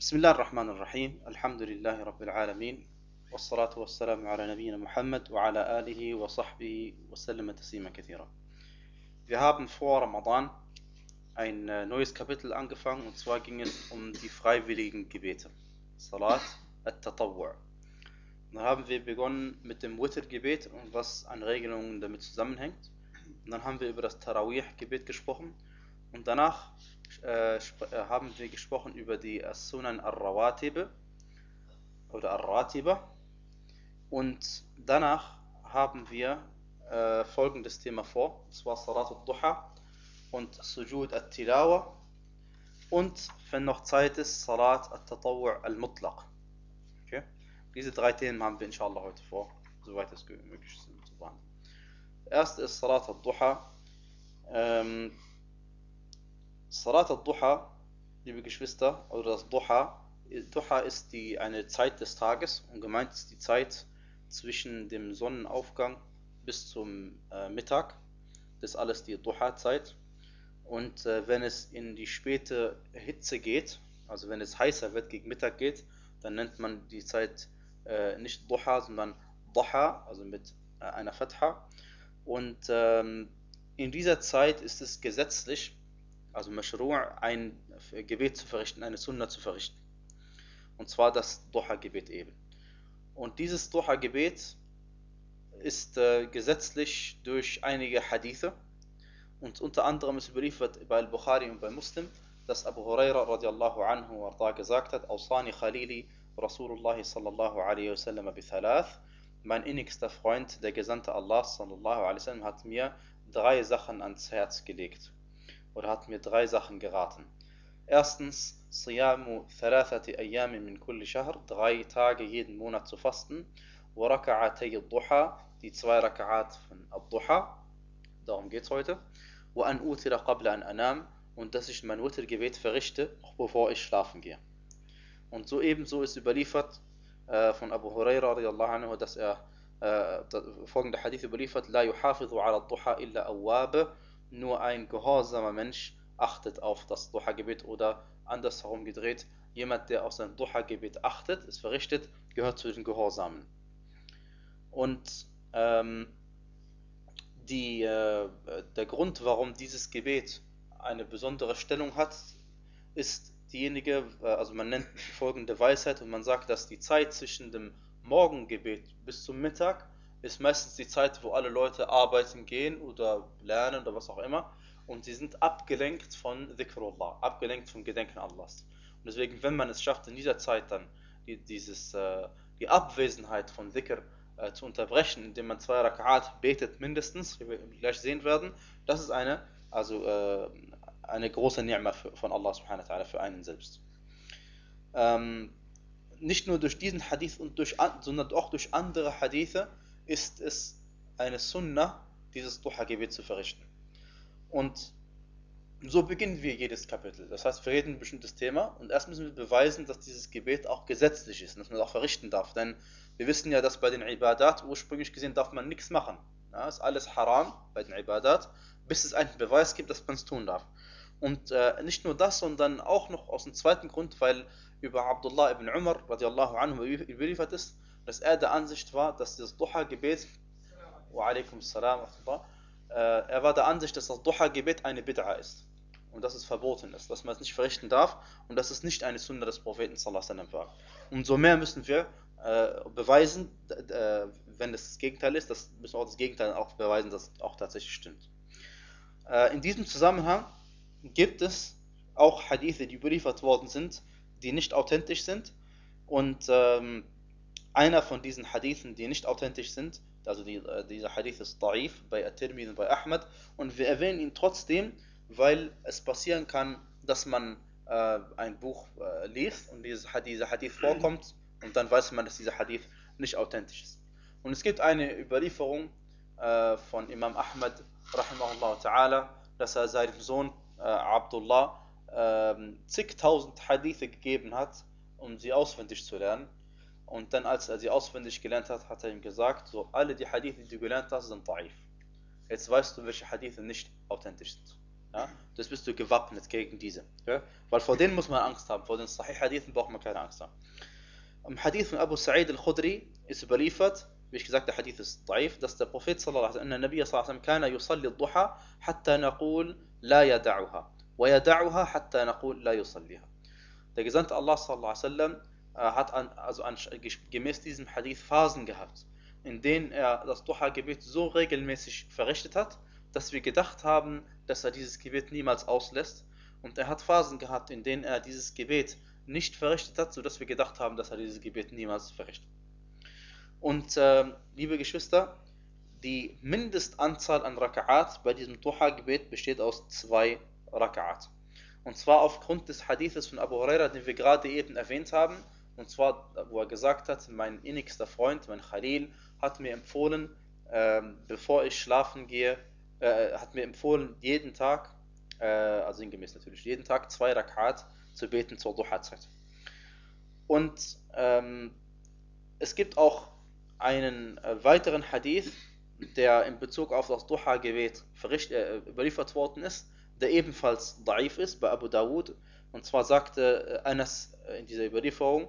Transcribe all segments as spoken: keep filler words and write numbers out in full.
بسم الله الرحمن الرحيم الحمد لله رب العالمين والصلاة والسلام على نبينا Muhammad وعلى آله وصحبه وسلم تسليما كثيرا. Wir haben vor Ramadan ein neues Kapitel angefangen, und zwar ging es um die freiwilligen Gebete, Salat at-Tatawwu'. Dann haben wir begonnen mit dem Witr-Gebet und was an Regelungen damit zusammenhängt. Und dann haben wir über das Tarawih-Gebet gesprochen und danach äh, haben wir gesprochen über die As-Sunan al-Rawatib oder al-Ratiba, und danach haben wir äh, folgendes Thema vor, und zwar Salat al-Duha und Sujud al-Tilawa und, wenn noch Zeit ist, Salat al-Tatawwu' al-Mutlaq. Okay? Diese drei Themen haben wir inshallah heute vor, soweit es möglich ist zu behandeln. Erst ist Salat al-Duha. Ähm, Salat al-Duha, liebe Geschwister, oder das Duha, Duha ist die, eine Zeit des Tages, und gemeint ist die Zeit zwischen dem Sonnenaufgang bis zum äh, Mittag. Das ist alles die Duha-Zeit. Und äh, wenn es in die späte Hitze geht, also wenn es heißer wird, gegen Mittag geht, dann nennt man die Zeit äh, nicht Duha, sondern Duha, also mit äh, einer Fatha. Und ähm, in dieser Zeit ist es gesetzlich, also Mashru', ein Gebet zu verrichten, eine Sunna zu verrichten. Und zwar das Duha-Gebet eben. Und dieses Duha-Gebet ist äh, gesetzlich durch einige Hadithe. Und unter anderem ist überliefert bei Al-Bukhari und bei Muslim, dass Abu Huraira radiallahu anhu arda gesagt hat: Awsani Khalili Rasulullah sallallahu alaihi wasallam bi thalath. Mein innigster Freund, der Gesandte Allah sallallahu alaihi wasallam, hat mir drei Sachen ans Herz gelegt. Oder hat mir drei Sachen geraten. Erstens, Siyamu thalathati ayami min kulli shahr, drei Tage jeden Monat zu fasten. Wa raka'atay ad-duha, die zwei Raka'at von ad-Duha, darum geht's heute. Wa an utira qabla an anam, und dass ich mein Witr-Gebet verrichte, noch bevor ich schlafen gehe. Und so ebenso ist überliefert äh, von Abu Huraira radiallahu anhu, dass er äh, folgende Hadith überliefert: La yuhafidhu ala ad-Duha illa awwab, nur ein gehorsamer Mensch achtet auf das Duha-Gebet, oder andersherum gedreht, jemand, der auf sein Duha-Gebet achtet, es verrichtet, gehört zu den Gehorsamen. Und ähm, die, äh, der Grund, warum dieses Gebet eine besondere Stellung hat, ist diejenige, also man nennt folgende Weisheit, und man sagt, dass die Zeit zwischen dem Morgengebet bis zum Mittag ist meistens die Zeit, wo alle Leute arbeiten gehen oder lernen oder was auch immer, und sie sind abgelenkt von Dhikrullah, abgelenkt vom Gedenken Allahs. Und deswegen, wenn man es schafft, in dieser Zeit dann die, dieses, äh, die Abwesenheit von Dhikr äh, zu unterbrechen, indem man zwei Raka'at betet mindestens, wie wir gleich sehen werden, das ist eine, also, äh, eine große Ni'ma von Allah subhanahu wa ta'ala für einen selbst. Ähm, nicht nur durch diesen Hadith, und durch, sondern auch durch andere Hadithe ist es eine Sunna, dieses Duha-Gebet zu verrichten. Und so beginnen wir jedes Kapitel. Das heißt, wir reden ein bestimmtes Thema, und erst müssen wir beweisen, dass dieses Gebet auch gesetzlich ist, dass man es auch verrichten darf. Denn wir wissen ja, dass bei den Ibadat ursprünglich gesehen darf man nichts machen. Ja, ist alles haram bei den Ibadat, bis es einen Beweis gibt, dass man es tun darf. Und äh, nicht nur das, sondern auch noch aus dem zweiten Grund, weil über Abdullah ibn Umar radiallahu anhu überliefert ist, dass er der Ansicht war, dass das Duha-Gebet, wa alaikum salam, äh, er war der Ansicht, dass das Duha-Gebet eine Bid'a ist und dass es verboten ist, dass man es nicht verrichten darf und dass es nicht eine Sunna des Propheten sallallahu alaihi wasallam war. Umso mehr müssen wir äh, beweisen, äh, wenn es das Gegenteil ist, das müssen wir auch das Gegenteil auch beweisen, dass es auch tatsächlich stimmt. Äh, in diesem Zusammenhang gibt es auch Hadithe, die überliefert worden sind, die nicht authentisch sind, und ähm, einer von diesen Hadithen, die nicht authentisch sind, also die, äh, dieser Hadith ist da'if bei At-Tirmidhi und bei Ahmad, und wir erwähnen ihn trotzdem, weil es passieren kann, dass man äh, ein Buch äh, liest und dieses, dieser Hadith vorkommt, und dann weiß man, dass dieser Hadith nicht authentisch ist. Und es gibt eine Überlieferung äh, von Imam Ahmad rahimahullah ta'ala, dass er seinem Sohn äh, Abdullah äh, zigtausend Hadithe gegeben hat, um sie auswendig zu lernen. Und dann, als er sie auswendig gelernt hat, hat er ihm gesagt: So, alle die Hadithe, die du gelernt hast, sind da'if. Jetzt weißt du, welche Hadithe nicht authentisch sind. Ja? Das bist du gewappnet gegen diese. Ja? Weil vor denen muss man Angst haben. Vor den Sahih-Hadithen braucht man keine Angst haben. Im Hadith von Abu Sa'id al-Khudri ist überliefert, wie ich gesagt, der Hadith ist daif, dass der Prophet sallallahu alaihi wasallam, Nabi sallallahu alaihi wasallam, kana yusalli ad-duha hatta naqul la yada'uha wa yada'uha hatta naqul la yusalliha. Der Gesandte Allah sallallahu alaihi wasallam hat an, also an, gemäß diesem Hadith Phasen gehabt, in denen er das Duha-Gebet so regelmäßig verrichtet hat, dass wir gedacht haben, dass er dieses Gebet niemals auslässt. Und er hat Phasen gehabt, in denen er dieses Gebet nicht verrichtet hat, sodass wir gedacht haben, dass er dieses Gebet niemals verrichtet. Und äh, liebe Geschwister, die Mindestanzahl an Raka'at bei diesem Duha-Gebet besteht aus zwei Raka'at. Und zwar aufgrund des Hadithes von Abu Huraira, den wir gerade eben erwähnt haben. Und zwar, wo er gesagt hat, mein innigster Freund, mein Khalil, hat mir empfohlen, äh, bevor ich schlafen gehe, äh, hat mir empfohlen, jeden Tag, äh, also sinngemäß natürlich, jeden Tag zwei Rak'at zu beten zur Duha-Zeit. Und ähm, es gibt auch einen äh, weiteren Hadith, der in Bezug auf das Duha-Gebet äh, überliefert worden ist, der ebenfalls daif ist bei Abu Dawud. Und zwar sagte äh, Anas äh, in dieser Überlieferung,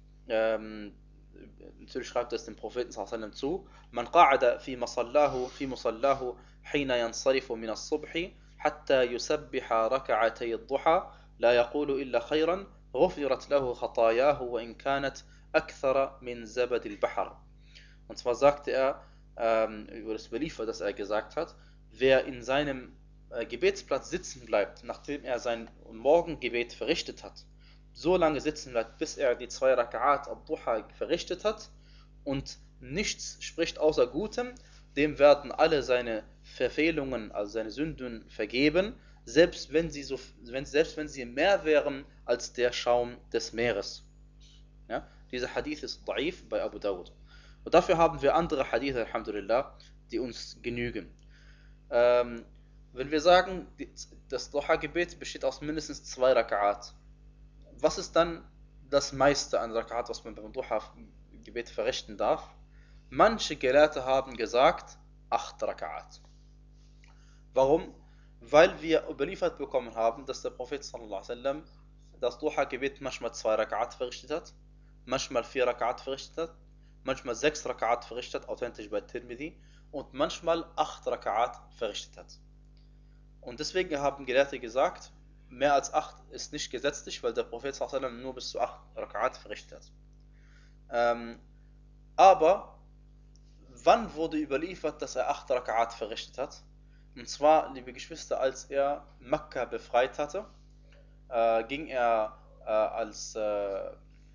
ähm, natürlich schreibt es dem Propheten sallallahu alaihi wasallam zu, man qa'ada fi masallahu fi musallahu hina yansarifu min as-subhi hatta yusabbiha rak'atay ad-duha la yaqulu illa khayran ghufirat lahu khatayahu wa in kanat akthara min zabad al-bahr. Und zwar sagte er ähm, über das Überliefert, dass er gesagt hat, wer in seinem äh, Gebetsplatz sitzen bleibt, nachdem er sein Morgengebet verrichtet hat, so lange sitzen bleibt, bis er die zwei Raka'at ad-Duha verrichtet hat und nichts spricht außer Gutem, dem werden alle seine Verfehlungen, also seine Sünden vergeben, selbst wenn sie, so, wenn, selbst wenn sie mehr wären als der Schaum des Meeres. Ja? Dieser Hadith ist daif bei Abu Dawud. Und dafür haben wir andere Hadith, alhamdulillah, die uns genügen. Ähm, wenn wir sagen, das Duha-Gebet besteht aus mindestens zwei Raka'at, was ist dann das meiste an Raka'at, was man beim Duha-Gebet verrichten darf? Manche Gelehrte haben gesagt, acht Raka'at. Warum? Weil wir überliefert bekommen haben, dass der Prophet sallallahu alaihi wasallam das Duha-Gebet manchmal zwei Raka'at verrichtet hat, manchmal vier Raka'at verrichtet hat, manchmal sechs Raka'at verrichtet hat, authentisch bei Tirmidhi, und manchmal acht Raka'at verrichtet hat. Und deswegen haben Gelehrte gesagt, mehr als acht ist nicht gesetzlich, weil der Prophet sallallahu alaihi wasallam nur bis zu acht Raka'at verrichtet hat. Ähm, aber wann wurde überliefert, dass er acht Raka'at verrichtet hat? Und zwar, liebe Geschwister, als er Mekka befreit hatte, äh, ging er äh, als, äh,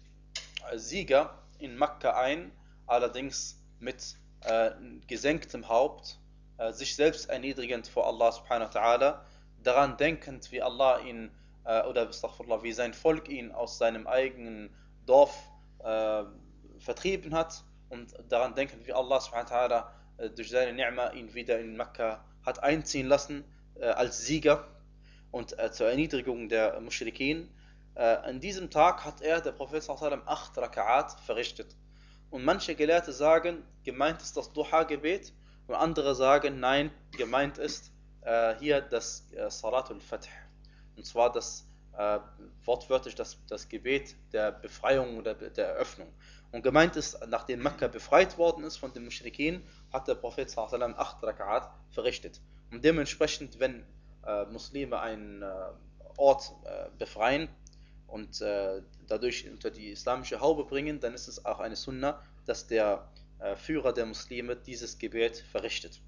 als Sieger in Mekka ein, allerdings mit äh, gesenktem Haupt, äh, sich selbst erniedrigend vor Allah subhanahu wa ta'ala, daran denkend, wie Allah ihn, äh, oder wie sein Volk ihn aus seinem eigenen Dorf äh, vertrieben hat, und daran denkend, wie Allah subhanahu wa ta'ala äh, durch seine Ni'ma ihn wieder in Mekka hat einziehen lassen äh, als Sieger und äh, zur Erniedrigung der Muschrikin. Äh, an diesem Tag hat er, der Prophet sallallahu alaihi wasallam, acht Raka'at verrichtet. Und manche Gelehrte sagen, gemeint ist das Duha-Gebet, und andere sagen, nein, gemeint ist äh, hier das äh, Salatul Fath. Und zwar das äh, wortwörtlich das, das Gebet der Befreiung oder der Eröffnung. Und gemeint ist, nachdem Mekka befreit worden ist von den Muschrikin, hat der Prophet sallallahu alaihi wasallam acht Raka'at verrichtet. Und dementsprechend, wenn äh, Muslime einen äh, Ort äh, befreien und äh, dadurch unter die islamische Haube bringen, dann ist es auch eine Sunna, dass der äh, Führer der Muslime dieses Gebet verrichtet.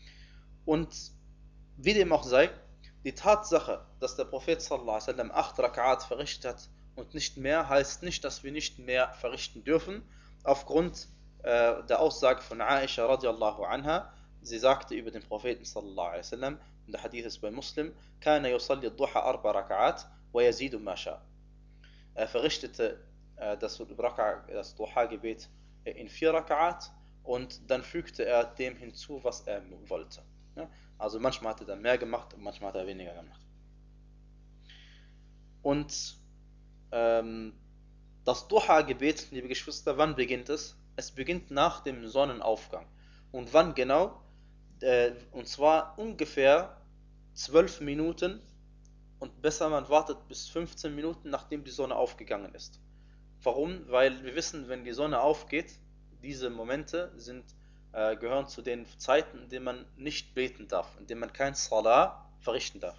Und wie dem auch sei, die Tatsache, dass der Prophet sallallahu alaihi wasallam acht Raka'at verrichtet hat und nicht mehr, heißt nicht, dass wir nicht mehr verrichten dürfen, aufgrund äh, der Aussage von Aisha radiallahu anha. Sie sagte über den Propheten sallallahu alaihi wasallam, und der Hadith ist bei Muslim, kana yusalli ad-duha arba raka'at wa yazidu ma sha. Er verrichtete äh, das, das Duha-Gebet in vier Raka'at und dann fügte er dem hinzu, was er wollte. Ja? Also manchmal hat er dann mehr gemacht und manchmal hat er weniger gemacht. Und ähm, das Duha-Gebet, liebe Geschwister, wann beginnt es? Es beginnt nach dem Sonnenaufgang. Und wann genau? Äh, und zwar ungefähr zwölf Minuten und besser man wartet bis fünfzehn Minuten, nachdem die Sonne aufgegangen ist. Warum? Weil wir wissen, wenn die Sonne aufgeht, diese Momente sind, äh, gehören zu den Zeiten, in denen man nicht beten darf, in denen man kein Salah verrichten darf.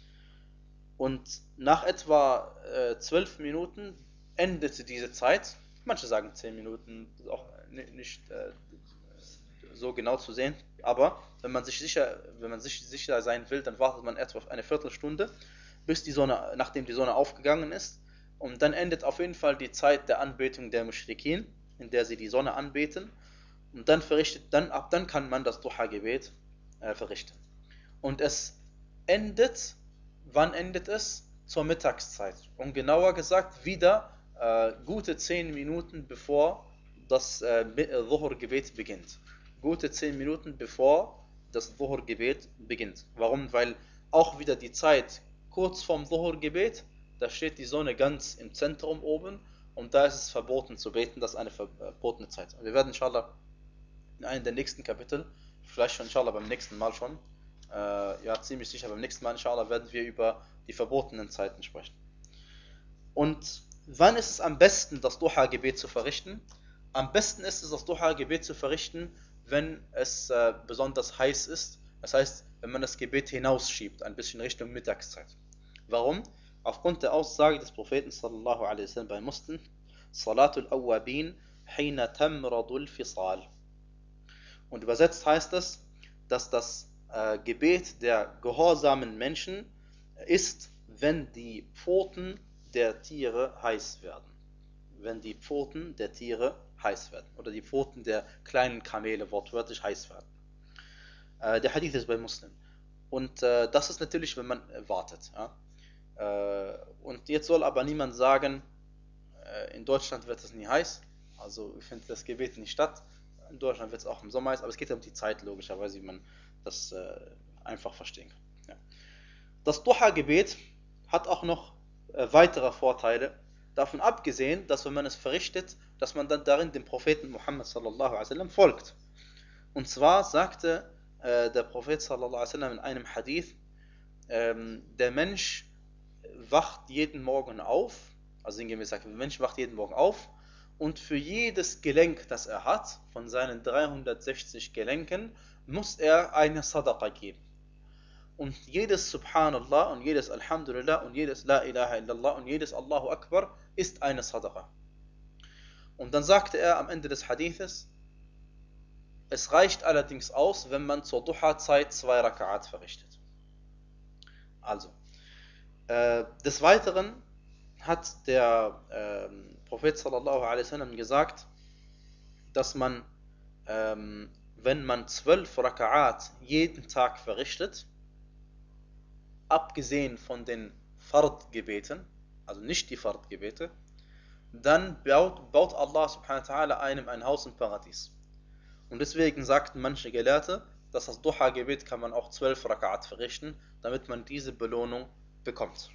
Und nach etwa äh, zwölf Minuten endete diese Zeit. Manche sagen zehn Minuten, auch nicht äh, so genau zu sehen. Aber wenn man sich sicher, wenn man sich sicher sein will, dann wartet man etwa eine Viertelstunde, bis die Sonne, nachdem die Sonne aufgegangen ist. Und dann endet auf jeden Fall die Zeit der Anbetung der Muschrikin, in der sie die Sonne anbeten. Und dann verrichtet, dann ab dann kann man das Duha-Gebet äh, verrichten. Und es endet, wann endet es? Zur Mittagszeit. Und genauer gesagt, wieder äh, gute zehn Minuten bevor das äh, Dhuhr-Gebet beginnt. Gute zehn Minuten bevor das Dhuhr-Gebet beginnt. Warum? Weil auch wieder die Zeit kurz vorm Dhuhr-Gebet, da steht die Sonne ganz im Zentrum oben und da ist es verboten zu beten, das ist eine verbotene Zeit. Wir werden inshallah in einem der nächsten Kapitel, vielleicht schon inshallah beim nächsten Mal schon, äh, ja ziemlich sicher beim nächsten Mal inshallah werden wir über die verbotenen Zeiten sprechen. Und wann ist es am besten, das Duha-Gebet zu verrichten? Am besten ist es, das Duha-Gebet zu verrichten, wenn es äh, besonders heiß ist. Das heißt, wenn man das Gebet hinausschiebt, ein bisschen Richtung Mittagszeit. Warum? Aufgrund der Aussage des Propheten sallallahu alaihi wasallam bei Muslim, Salatul Awwabin hina tamradul fisal. Und übersetzt heißt es, dass das äh, Gebet der gehorsamen Menschen ist, wenn die Pfoten der Tiere heiß werden. Wenn die Pfoten der Tiere heiß werden. Oder die Pfoten der kleinen Kamele wortwörtlich heiß werden. Äh, der Hadith ist bei Muslim. Und äh, das ist natürlich, wenn man äh, wartet. Ja? Äh, und jetzt soll aber niemand sagen, äh, in Deutschland wird es nie heiß. Also findet das Gebet nicht statt. In Deutschland wird es auch im Sommer heiß. Aber es geht um die Zeit, logischerweise, wie man das äh, einfach verstehen kann. Ja. Das Duha-Gebet hat auch noch äh, weitere Vorteile. Davon abgesehen, dass wenn man es verrichtet, dass man dann darin dem Propheten Muhammad sallallahu alaihi wasallam folgt. Und zwar sagte äh, der Prophet sallallahu alaihi wasallam in einem Hadith, ähm, der Mensch wacht jeden Morgen auf, also sinngemäß sagt, der Mensch wacht jeden Morgen auf und für jedes Gelenk, das er hat, von seinen dreihundertsechzig Gelenken, muss er eine Sadaqa geben. Und jedes Subhanallah und jedes Alhamdulillah und jedes La ilaha illallah und jedes Allahu Akbar ist eine Sadaqa. Und dann sagte er am Ende des Hadithes, es reicht allerdings aus, wenn man zur Duha-Zeit zwei Raka'at verrichtet. Also, äh, des Weiteren hat der äh, Prophet sallallahu alaihi wasallam gesagt, dass man, ähm, wenn man zwölf Raka'at jeden Tag verrichtet, abgesehen von den Fard-Gebeten, also nicht die Fard-Gebete, dann baut, baut Allah subhanahu wa ta'ala einem ein Haus im Paradies. Und deswegen sagten manche Gelehrte, dass das Duha-Gebet kann man auch zwölf Raka'at verrichten, damit man diese Belohnung bekommt.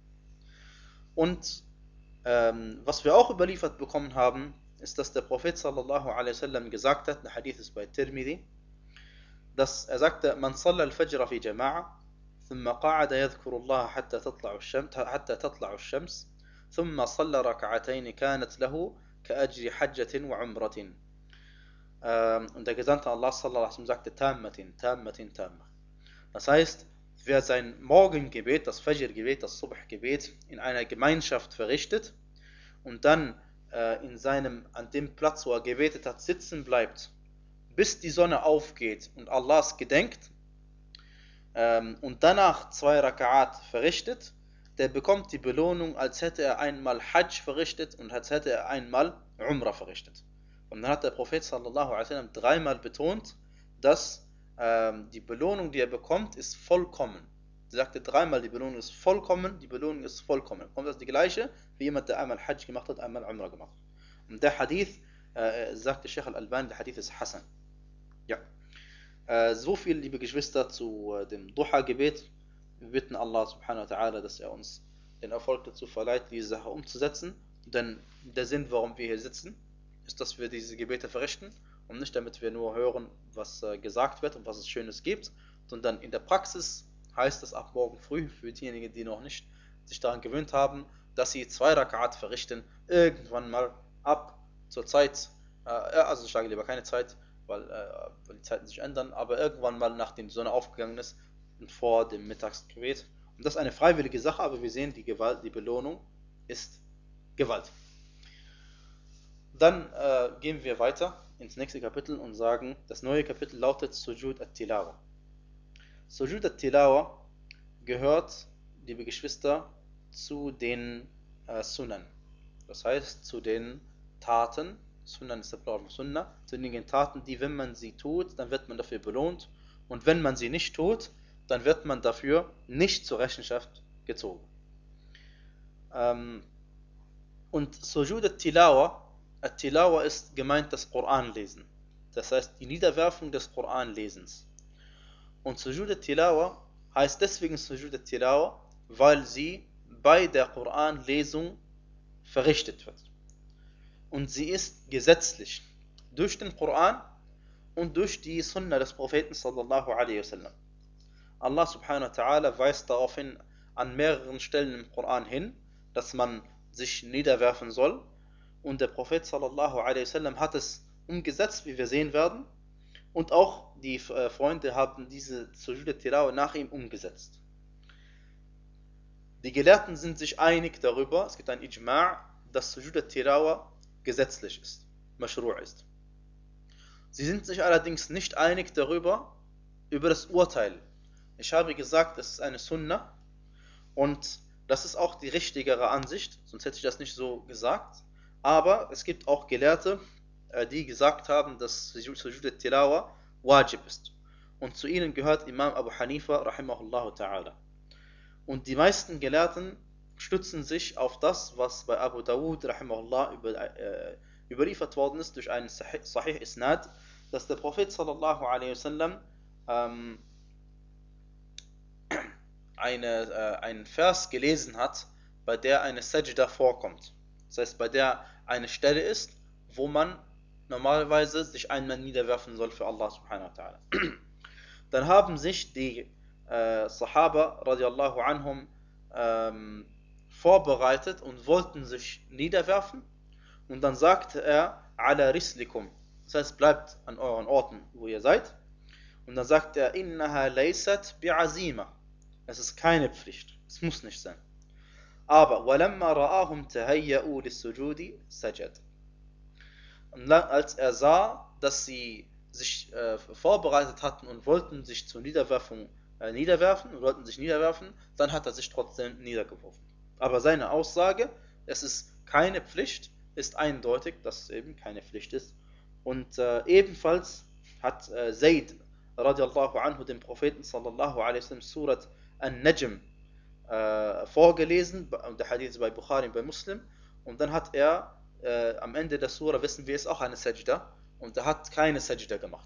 Und ähm, was wir auch überliefert bekommen haben, ist, dass der Prophet sallallahu alaihi wasallam gesagt hat, der Hadith ist bei Tirmidhi, dass er sagte, man salla al-Fajr fi Jama'a, ثم قعد يذكر الله حتى تطلع الشمس حتى تطلع الشمس ثم صلى ركعتين كانت له كأجر حجة وعمرة. Und der Gesandte Allah sallallahu alaihi wasallam sagte Tammatin, Tammatin, Tamma. Das heißt, wer sein Morgengebet, das Fajr-Gebet, das Subh-Gebet in einer Gemeinschaft verrichtet und dann äh, in seinem, an dem Platz, wo er gebetet hat, sitzen bleibt, bis die Sonne aufgeht und Allahs gedenkt, ähm, und danach zwei Raka'at verrichtet, der bekommt die Belohnung, als hätte er einmal Hajj verrichtet und als hätte er einmal Umrah verrichtet. Und dann hat der Prophet sallallahu alaihi wasallam dreimal betont, dass ähm, die Belohnung, die er bekommt, ist vollkommen. Er sagte dreimal, die Belohnung ist vollkommen, die Belohnung ist vollkommen. Kommt das die gleiche, wie jemand, der einmal Hajj gemacht hat, einmal Umrah gemacht hat. Und der Hadith, äh, sagte Sheikh al-Albani, der Hadith ist Hassan. Ja. Äh, so viel, liebe Geschwister, zu äh, dem Duha-Gebet. Wir bitten Allah subhanahu wa ta'ala, dass er uns den Erfolg dazu verleiht, diese Sache umzusetzen. Denn der Sinn, warum wir hier sitzen, ist, dass wir diese Gebete verrichten und nicht damit wir nur hören, was äh, gesagt wird und was es Schönes gibt, sondern in der Praxis heißt es ab morgen früh, für diejenigen, die noch nicht sich daran gewöhnt haben, dass sie zwei Rakat verrichten, irgendwann mal ab zur Zeit, äh, also ich sage lieber keine Zeit, weil, äh, weil die Zeiten sich ändern, aber irgendwann mal nachdem die Sonne aufgegangen ist und vor dem Mittagsgebet. Und das ist eine freiwillige Sache, aber wir sehen, die Gewalt, die Belohnung ist Gewalt. Dann äh, gehen wir weiter ins nächste Kapitel und sagen, das neue Kapitel lautet Sujud at-Tilawa. Sujud at-Tilawa gehört, liebe Geschwister, zu den äh, Sunnen. Das heißt, zu den Taten, Sunnen ist der Plural von Sunnah, zu den Taten, die, wenn man sie tut, dann wird man dafür belohnt. Und wenn man sie nicht tut, dann wird man dafür nicht zur Rechenschaft gezogen. Ähm, und Sujud at-Tilawa, at-Tilawa ist gemeint das Koranlesen. Das heißt, die Niederwerfung des Koranlesens. Und Sujud at-Tilawa heißt deswegen Sujud at-Tilawa, weil sie bei der Koranlesung verrichtet wird. Und sie ist gesetzlich durch den Koran und durch die Sunna des Propheten sallallahu alaihi wasallam. Allah subhanahu wa ta'ala weist daraufhin an mehreren Stellen im Koran hin, dass man sich niederwerfen soll. Und der Prophet sallallahu alaihi wasallam hat es umgesetzt, wie wir sehen werden. Und auch die äh, Freunde haben diese Sujud at-Tilawa nach ihm umgesetzt. Die Gelehrten sind sich einig darüber, es gibt ein Ijma', dass Sujud at-Tilawa gesetzlich ist, Mashru' ist. Sie sind sich allerdings nicht einig darüber, über das Urteil. Ich habe gesagt, es ist eine Sunna und das ist auch die richtigere Ansicht, sonst hätte ich das nicht so gesagt. Aber es gibt auch Gelehrte, die gesagt haben, dass Sujud at-Tilawa wajib ist. Und zu ihnen gehört Imam Abu Hanifa rahimahullah ta'ala. Und die meisten Gelehrten stützen sich auf das, was bei Abu Dawud rahimahullah über, äh, überliefert worden ist durch einen Sahih Isnad, dass der Prophet sallallahu alaihi wasallam ähm, eine, äh, einen Vers gelesen hat, bei der eine Sajda vorkommt. Das heißt, bei der eine Stelle ist, wo man normalerweise sich einmal niederwerfen soll für Allah subhanahu wa ta'ala. Dann haben sich die äh, Sahaba radiallahu anhum ähm, vorbereitet und wollten sich niederwerfen und dann sagte er ala rislikum, das heißt bleibt an euren Orten, wo ihr seid, und dann sagt er innaha laysat bi'azima, es ist keine Pflicht, es muss nicht sein, aber walamma ra'ahum tahayya'u lis-sujudi sajad, und als er sah, dass sie sich äh, vorbereitet hatten und wollten sich zur Niederwerfung äh, niederwerfen und wollten sich niederwerfen, dann hat er sich trotzdem niedergeworfen. Aber seine Aussage, es ist keine Pflicht, ist eindeutig, dass es eben keine Pflicht ist. Und äh, ebenfalls hat äh, Zayd radiallahu anhu dem Propheten sallallahu alaihi wasallam Surat An-Najm äh, vorgelesen, der Hadith bei Bukhari und bei Muslim, und dann hat er äh, am Ende der Sura, wissen wir, ist auch eine Sajda, und er hat keine Sajda gemacht.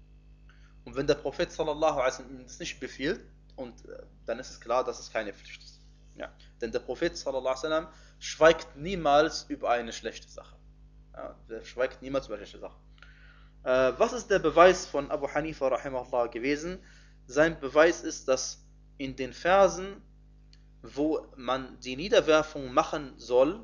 Und wenn der Prophet sallallahu alaihi wasallam das nicht befiehlt, und äh, dann ist es klar, dass es keine Pflicht ist. Ja. Denn der Prophet sallallahu alaihi wasallam schweigt niemals über eine schlechte Sache. Ja, der schweigt niemals über eine schlechte Sache. Äh, was ist der Beweis von Abu Hanifa rahimahullah gewesen? Sein Beweis ist, dass in den Versen, wo man die Niederwerfung machen soll,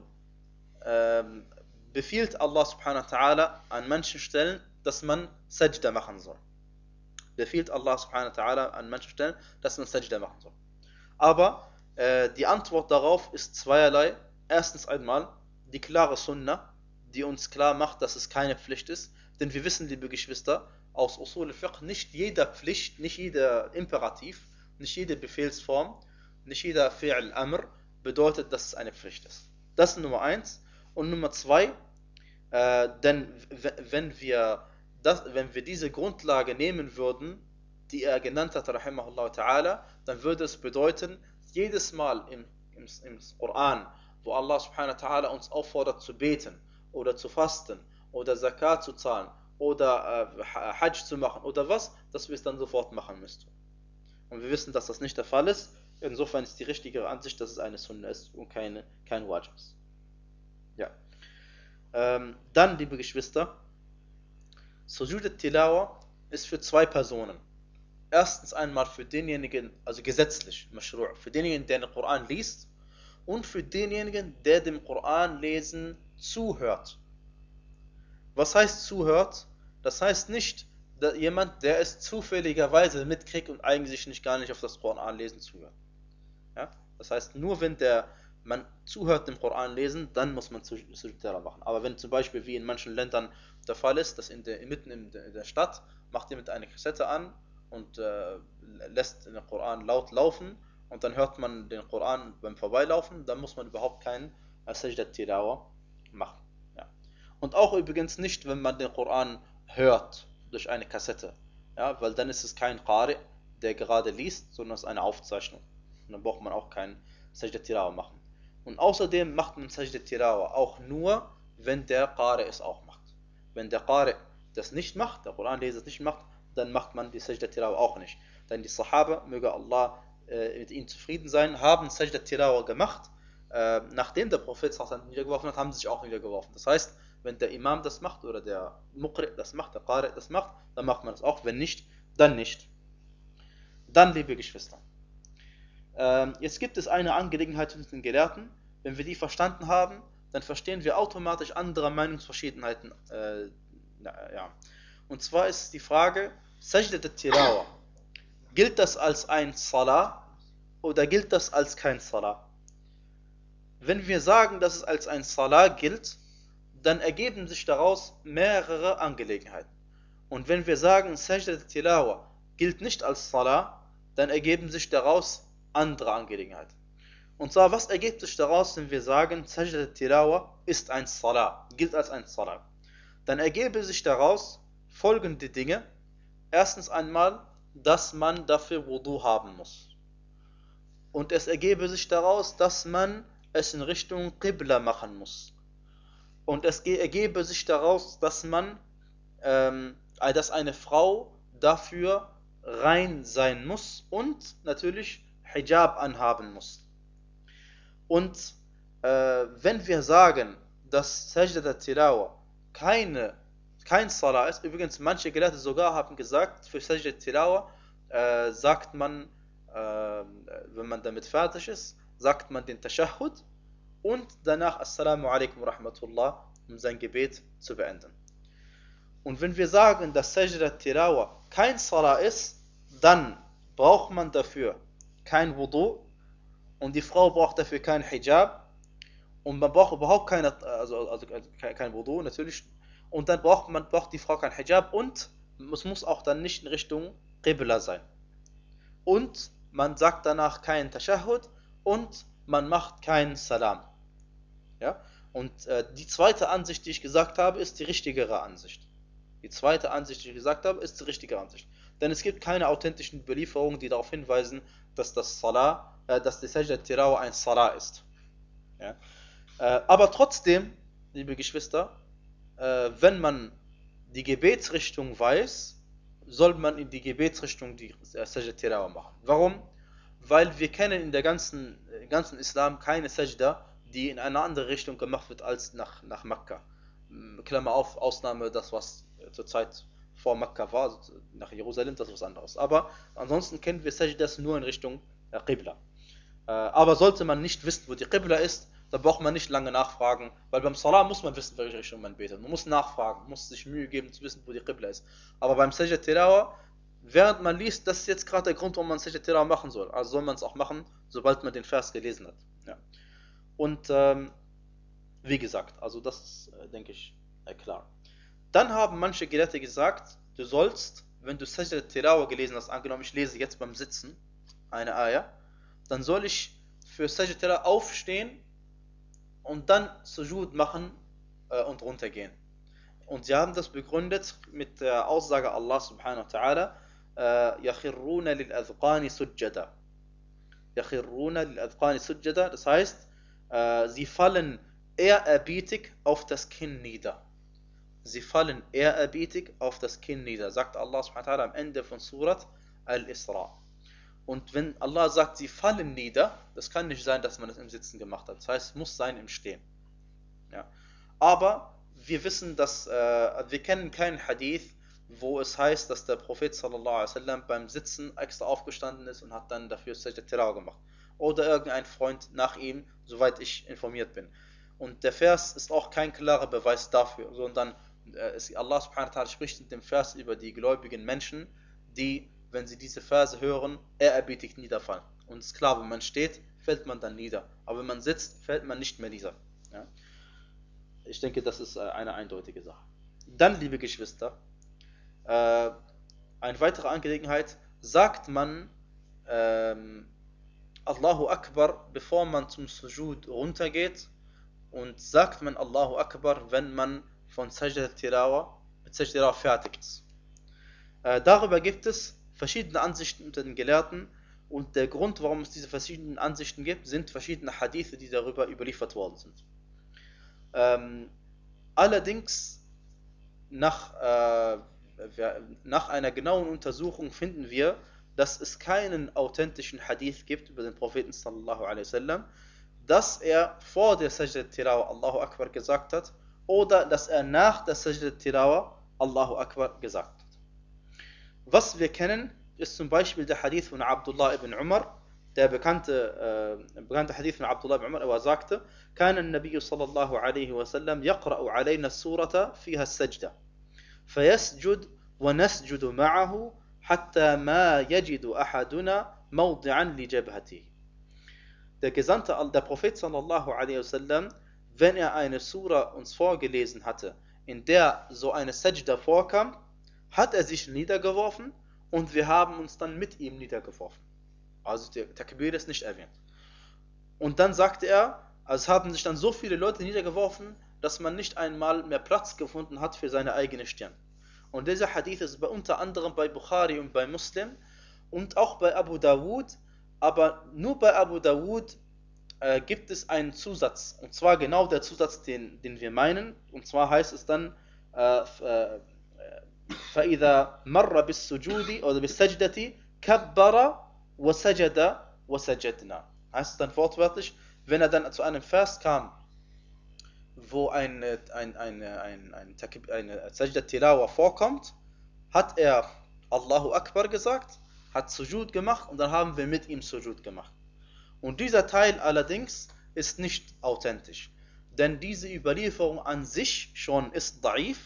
ähm, befiehlt Allah subhanahu wa ta'ala an manchen Stellen, dass man Sajda machen soll. Befiehlt Allah subhanahu wa ta'ala an manchen Stellen, dass man Sajda machen soll. Aber äh, die Antwort darauf ist zweierlei. Erstens einmal die klare Sunna, die uns klar macht, dass es keine Pflicht ist. Denn wir wissen, liebe Geschwister, aus Usul al-Fiqh, nicht jeder Pflicht, nicht jeder Imperativ, nicht jede Befehlsform, nicht jeder Fi'l Amr bedeutet, dass es eine Pflicht ist. Das ist Nummer eins. Und Nummer zwei, äh, denn wenn wir, das, wenn wir diese Grundlage nehmen würden, die er genannt hat, rahimahullah ta'ala, dann würde es bedeuten, jedes Mal im, im, im Koran, wo Allah subhanahu wa ta'ala uns auffordert zu beten oder zu fasten oder Zakat zu zahlen oder äh, Hajj zu machen oder was, dass wir es dann sofort machen müssten. Und wir wissen, dass das nicht der Fall ist. Insofern ist die richtigere Ansicht, dass es eine Sunna ist und keine, kein Wajib ist. Ja. Ähm, dann, liebe Geschwister, Sujud at-Tilawa ist für zwei Personen. erstens einmal für denjenigen, also gesetzlich, Maschru', für denjenigen, der den Koran liest und für denjenigen, der dem Koran lesen zuhört. Was heißt zuhört? Das heißt nicht, dass jemand, der es zufälligerweise mitkriegt und eigentlich nicht gar nicht auf das Koranlesen zuhört. Ja? Das heißt, nur wenn der man zuhört dem Koran lesen, dann muss man Sujud Tilawa machen. Aber wenn zum Beispiel wie in manchen Ländern der Fall ist, dass in der, mitten in der Stadt macht jemand eine Kassette an und äh, lässt den Koran laut laufen und dann hört man den Koran beim Vorbeilaufen, dann muss man überhaupt keinen Sajdat Tilawa machen. Ja. Und auch übrigens nicht, wenn man den Koran hört durch eine Kassette, ja, weil dann ist es kein Qari, der gerade liest, sondern es ist eine Aufzeichnung. Und dann braucht man auch keinen Sajdat Tilawa machen. Und außerdem macht man Sajdat Tilawa auch nur, wenn der Qari es auch macht. Wenn der Qari das nicht macht, der Koranleser es nicht macht, dann macht man die Sajdat Tilawa auch nicht. Denn die Sahaba, möge Allah äh, mit ihnen zufrieden sein, haben Sajdat Tilawa gemacht, äh, nachdem der Prophet sallallahu niedergeworfen hat, haben sie sich auch niedergeworfen. Das heißt, wenn der Imam das macht oder der Muqri das macht, der Qari das macht, dann macht man das auch. Wenn nicht, dann nicht. Dann, liebe Geschwister, äh, jetzt gibt es eine Angelegenheit mit den Gelehrten. Wenn wir die verstanden haben, dann verstehen wir automatisch andere Meinungsverschiedenheiten. Äh, na, ja. Und zwar ist die Frage, Sajdat al-Tilawa, gilt das als ein Salah oder gilt das als kein Salah? Wenn wir sagen, dass es als ein Salah gilt, dann ergeben sich daraus mehrere Angelegenheiten. Und wenn wir sagen, Sajdat al-Tilawa gilt nicht als Salah, dann ergeben sich daraus andere Angelegenheiten. Und zwar, was ergibt sich daraus, wenn wir sagen, Sajdat al-Tilawa ist ein Salah, gilt als ein Salah? Dann ergebe sich daraus folgende Dinge. Erstens einmal, dass man dafür Wudu haben muss. Und es ergebe sich daraus, dass man es in Richtung Qibla machen muss. Und es ergebe sich daraus, dass man, ähm, dass eine Frau dafür rein sein muss und natürlich Hijab anhaben muss. Und äh, wenn wir sagen, dass Sajdat al-Tilawa keine, kein Salah ist, übrigens manche Gelehrte sogar haben gesagt, für Sajdat al-Tilawa äh, sagt man, äh, wenn man damit fertig ist, sagt man den Tashahhud und danach Assalamu alaikum rahmatullah, um sein Gebet zu beenden. Und wenn wir sagen, dass Sajdat al-Tilawa kein Salah ist, dann braucht man dafür kein Wudu und die Frau braucht dafür kein Hijab und man braucht überhaupt keine, also, also kein Wudu natürlich, und dann braucht man braucht die Frau kein Hijab und es muss auch dann nicht in Richtung Qibla sein. Und man sagt danach keinen Tashahhud und man macht keinen Salam. Ja? Und äh, die zweite Ansicht, die ich gesagt habe, ist die richtigere Ansicht. Die zweite Ansicht, die ich gesagt habe, ist die richtige Ansicht. Denn es gibt keine authentischen Überlieferungen, die darauf hinweisen, dass das Salah, äh, dass die Sajdat al-Tilawa ein Salah ist. Ja? Äh, aber trotzdem, liebe Geschwister, äh, wenn man die Gebetsrichtung weiß, soll man in die Gebetsrichtung die äh, Sajdat al-Tilawa machen. Warum? Weil wir kennen in der ganzen, im ganzen Islam keine Sajda, die in eine andere Richtung gemacht wird als nach, nach Mekka. Klammer auf, Ausnahme das, was zur Zeit vor Mekka war, also nach Jerusalem, das ist was anderes. Aber ansonsten kennen wir Sajdas nur in Richtung äh, Qibla. Äh, aber sollte man nicht wissen, wo die Qibla ist, dann braucht man nicht lange nachfragen, weil beim Salah muss man wissen, welche Richtung man betet. Man muss nachfragen, man muss sich Mühe geben zu wissen, wo die Qibla ist. Aber beim Sajdat al-Tilawa, während man liest, das ist jetzt gerade der Grund, warum man Sajdat al-Tilawa machen soll. Also soll man es auch machen, sobald man den Vers gelesen hat. Ja. Und ähm, wie gesagt, also das ist, äh, denke ich, äh, klar. Dann haben manche Gelehrte gesagt, du sollst, wenn du Sajdat al-Tilawa gelesen hast, angenommen ich lese jetzt beim Sitzen eine Ayah, dann soll ich für Sajdat al-Tilawa aufstehen und dann Sujud machen äh, und runtergehen. Und sie haben das begründet mit der Aussage Allah subhanahu wa ta'ala, يَخِرُّونَ لِلْأَذْقَانِ سُجَّدًا يَخِرُّونَ لِلْأَذْقَانِ سُجَّدًا, das heißt, äh, sie fallen ehrerbietig auf das Kinn nieder. Sie fallen ehrerbietig auf das Kinn nieder, sagt Allah subhanahu wa ta'ala am Ende von Surat Al-Isra. Und wenn Allah sagt, sie fallen nieder, das kann nicht sein, dass man es im Sitzen gemacht hat. Das heißt, es muss sein im Stehen. Ja. Aber wir wissen, dass äh, wir kennen keinen Hadith, wo es heißt, dass der Prophet sallallahu alaihi wasallam beim Sitzen extra aufgestanden ist und hat dann dafür Sajdat Tilawa gemacht. Oder irgendein Freund nach ihm, soweit ich informiert bin. Und der Vers ist auch kein klarer Beweis dafür, sondern äh, es, Allah subhanahu wa ta'ala spricht in dem Vers über die gläubigen Menschen, die, wenn sie diese Verse hören, ehrerbietig niederfallen. Und es ist klar, wenn man steht, fällt man dann nieder. Aber wenn man sitzt, fällt man nicht mehr nieder. Ja? Ich denke, das ist eine eindeutige Sache. Dann, liebe Geschwister, äh, eine weitere Angelegenheit, sagt man ähm, Allahu Akbar, bevor man zum Sujud runtergeht, und sagt man Allahu Akbar, wenn man von Sajdat Tilawa mit Sajdat Tilawa fertig ist. Äh, darüber gibt es verschiedene Ansichten unter den Gelehrten, und der Grund, warum es diese verschiedenen Ansichten gibt, sind verschiedene Hadithe, die darüber überliefert worden sind. Ähm, allerdings, nach, äh, nach einer genauen Untersuchung finden wir, dass es keinen authentischen Hadith gibt über den Propheten sallallahu alaihi wasallam, dass er vor der Sajdat Tilawa Allahu Akbar gesagt hat oder dass er nach der Sajdat Tilawa Allahu Akbar gesagt hat. Was wir kennen, ist zum Beispiel der Hadith von Abdullah ibn Umar, der bekannte, äh, bekannte Hadith von Abdullah ibn Umar, er sagte: كان النبي صلى الله عليه وسلم يقرأ علينا السورة فيها السجدة فيسجد ونسجد معه حتى ما يجد أحدنا موضعا لجبهته. Der Gesandte, der Prophet sallallahu alaihi wasallam, wenn er eine Sura uns vorgelesen hatte, in der so eine Sajda vorkam, hat er sich niedergeworfen und wir haben uns dann mit ihm niedergeworfen. Also der Takbir ist nicht erwähnt. Und dann sagte er, es haben sich dann so viele Leute niedergeworfen, dass man nicht einmal mehr Platz gefunden hat für seine eigene Stirn. Und dieser Hadith ist bei, unter anderem bei Bukhari und bei Muslim und auch bei Abu Dawud, aber nur bei Abu Dawud äh, gibt es einen Zusatz, und zwar genau der Zusatz, den, den wir meinen, und zwar heißt es dann äh, äh, فَإِذَا مَرَّ بِالسُّجُودِ oder بِالسَّجْدَةِ كَبَّرَ وَسَجَدَ وَسَجَدْنَا. Heißt es dann wortwörtlich, wenn er dann zu einem Vers kam, wo ein, ein, ein, ein, ein, eine Sajdat Tilawa vorkommt, hat er Allahu Akbar gesagt, hat Sujud gemacht und dann haben wir mit ihm Sujud gemacht. Und dieser Teil allerdings ist nicht authentisch, denn diese Überlieferung an sich schon ist da'if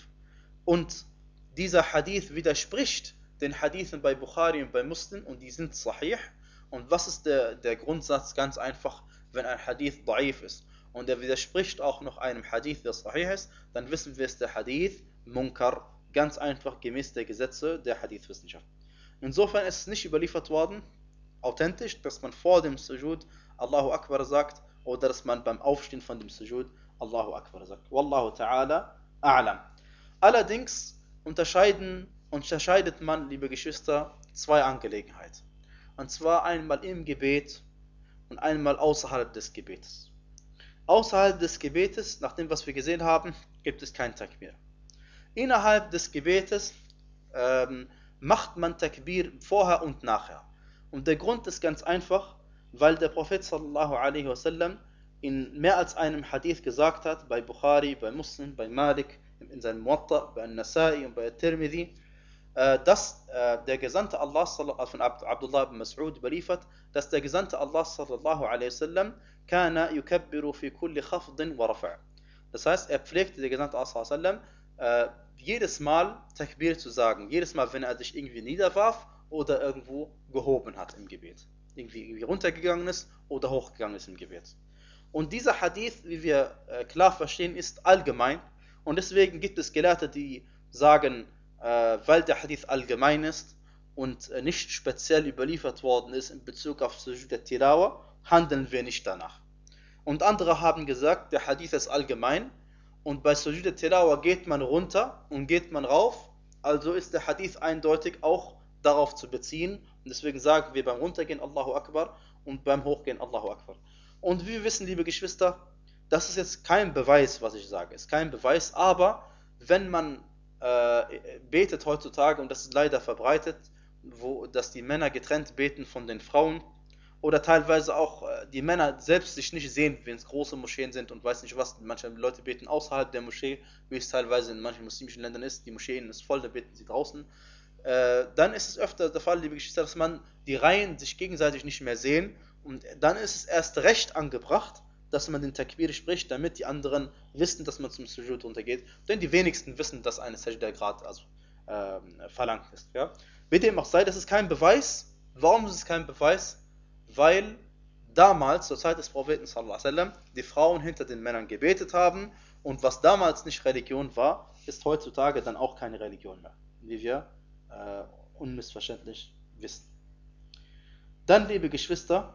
und dieser Hadith widerspricht den Hadithen bei Bukhari und bei Muslim und die sind sahih. Und was ist der, der Grundsatz? Ganz einfach, wenn ein Hadith da'if ist und er widerspricht auch noch einem Hadith, der sahih ist, dann wissen wir, es der Hadith Munkar, ganz einfach gemäß der Gesetze der Hadith-Wissenschaft. Insofern ist es nicht überliefert worden, authentisch, dass man vor dem Sujud Allahu Akbar sagt oder dass man beim Aufstehen von dem Sujud Allahu Akbar sagt. Wallahu ta'ala a'lam. Allerdings unterscheiden, unterscheidet man, liebe Geschwister, zwei Angelegenheiten. Und zwar einmal im Gebet und einmal außerhalb des Gebetes. Außerhalb des Gebetes, nach dem, was wir gesehen haben, gibt es kein Takbir. Innerhalb des Gebetes ähm, macht man Takbir vorher und nachher. Und der Grund ist ganz einfach, weil der Prophet sallallahu alaihi wasallam in mehr als einem Hadith gesagt hat, bei Bukhari, bei Muslim, bei Malik, in seinem Muwatta, bei An-Nasai und bei Tirmidhi, dass der Gesandte Allah von Abdullah ibn Mas'ud überliefert, dass der Gesandte Allah sallallahu alaihi wasallam kana yukabbiru fi kulli khafdin wa rafa'. Das heißt, er pflegte, der Gesandte Allah sallallahu alaihi wasallam, jedes Mal Takbir zu sagen, jedes Mal, wenn er sich irgendwie niederwarf oder irgendwo gehoben hat im Gebet, irgendwie, irgendwie runtergegangen ist oder hochgegangen ist im Gebet. Und dieser Hadith, wie wir äh, klar verstehen, ist allgemein und deswegen gibt es Gelehrte, die sagen, äh, weil der Hadith allgemein ist und äh, nicht speziell überliefert worden ist in Bezug auf Sujud al-Tilawa, handeln wir nicht danach. Und andere haben gesagt, der Hadith ist allgemein und bei Sujud al-Tilawa geht man runter und geht man rauf, also ist der Hadith eindeutig auch darauf zu beziehen und deswegen sagen wir beim Runtergehen Allahu Akbar und beim Hochgehen Allahu Akbar. Und wie wir wissen, liebe Geschwister, das ist jetzt kein Beweis, was ich sage, ist kein Beweis, aber wenn man äh, betet heutzutage, und das ist leider verbreitet, wo, dass die Männer getrennt beten von den Frauen, oder teilweise auch äh, die Männer selbst sich nicht sehen, wenn es große Moscheen sind und weiß nicht was. Manche Leute beten außerhalb der Moschee, wie es teilweise in manchen muslimischen Ländern ist. Die Moscheen ist voll, da beten sie draußen. Äh, dann ist es öfter der Fall, liebe Geschwister, dass man die Reihen sich gegenseitig nicht mehr sehen und dann ist es erst recht angebracht, dass man den Takbir spricht, damit die anderen wissen, dass man zum Sujud runtergeht. Denn die wenigsten wissen, dass eine Sajda gerade also, ähm, verlangt ist. Ja? Wie dem auch sei, das ist kein Beweis. Warum ist es kein Beweis? Weil damals, zur Zeit des Propheten sallallahu alaihi wasallam, die Frauen hinter den Männern gebetet haben und was damals nicht Religion war, ist heutzutage dann auch keine Religion mehr, wie wir äh, unmissverständlich wissen. Dann, liebe Geschwister,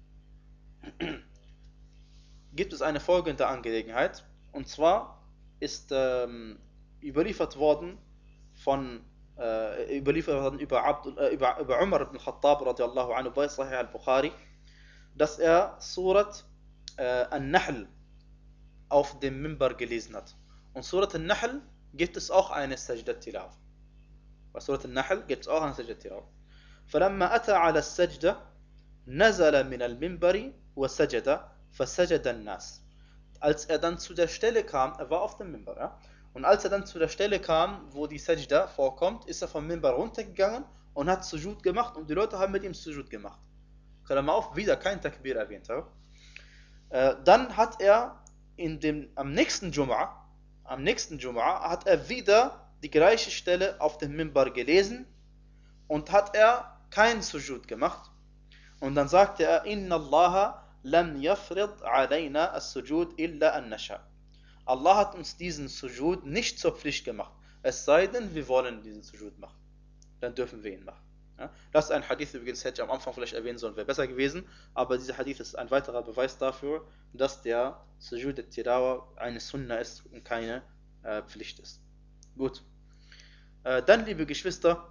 gibt es eine folgende Angelegenheit, und zwar ist ähm, überliefert worden von äh, überliefert worden über, Abd, äh, über, über Umar ibn Khattab radiallahu anhu bei Sahih al-Bukhari, dass er Surat äh, An-Nahl auf dem Mimbar gelesen hat. Und Surat An-Nahl gibt es auch eine Sajdat Tilawa. Bei Surat An-Nahl gibt es auch eine Sajdat Tilawa. فلما أتى على السجدة نزل من المنبر وسجد فسجد الناس. Als er dann zu der Stelle kam, er war auf dem Mimbar, ja? Und als er dann zu der Stelle kam, wo die Sajda vorkommt, ist er vom Mimbar runtergegangen und hat Sujud gemacht und die Leute haben mit ihm Sujud gemacht. Klammer auf, wieder kein Takbir erwähnt. Ja? Äh, dann hat er in dem, am nächsten Jum'a, am nächsten Jum'a hat er wieder die gleiche Stelle auf dem Mimbar gelesen und hat er kein Sujud gemacht. Und dann sagte er, Inna Allaha lam yafrid alayna as-sujud illa an nasha. Allah hat uns diesen Sujud nicht zur Pflicht gemacht. Es sei denn, wir wollen diesen Sujud machen. Dann dürfen wir ihn machen. Ja? Das ist ein Hadith, übrigens hätte ich am Anfang vielleicht erwähnen sollen, wäre besser gewesen. Aber dieser Hadith ist ein weiterer Beweis dafür, dass der Sujud al-Tilawa eine Sunna ist und keine äh, Pflicht ist. Gut. Äh, dann, liebe Geschwister,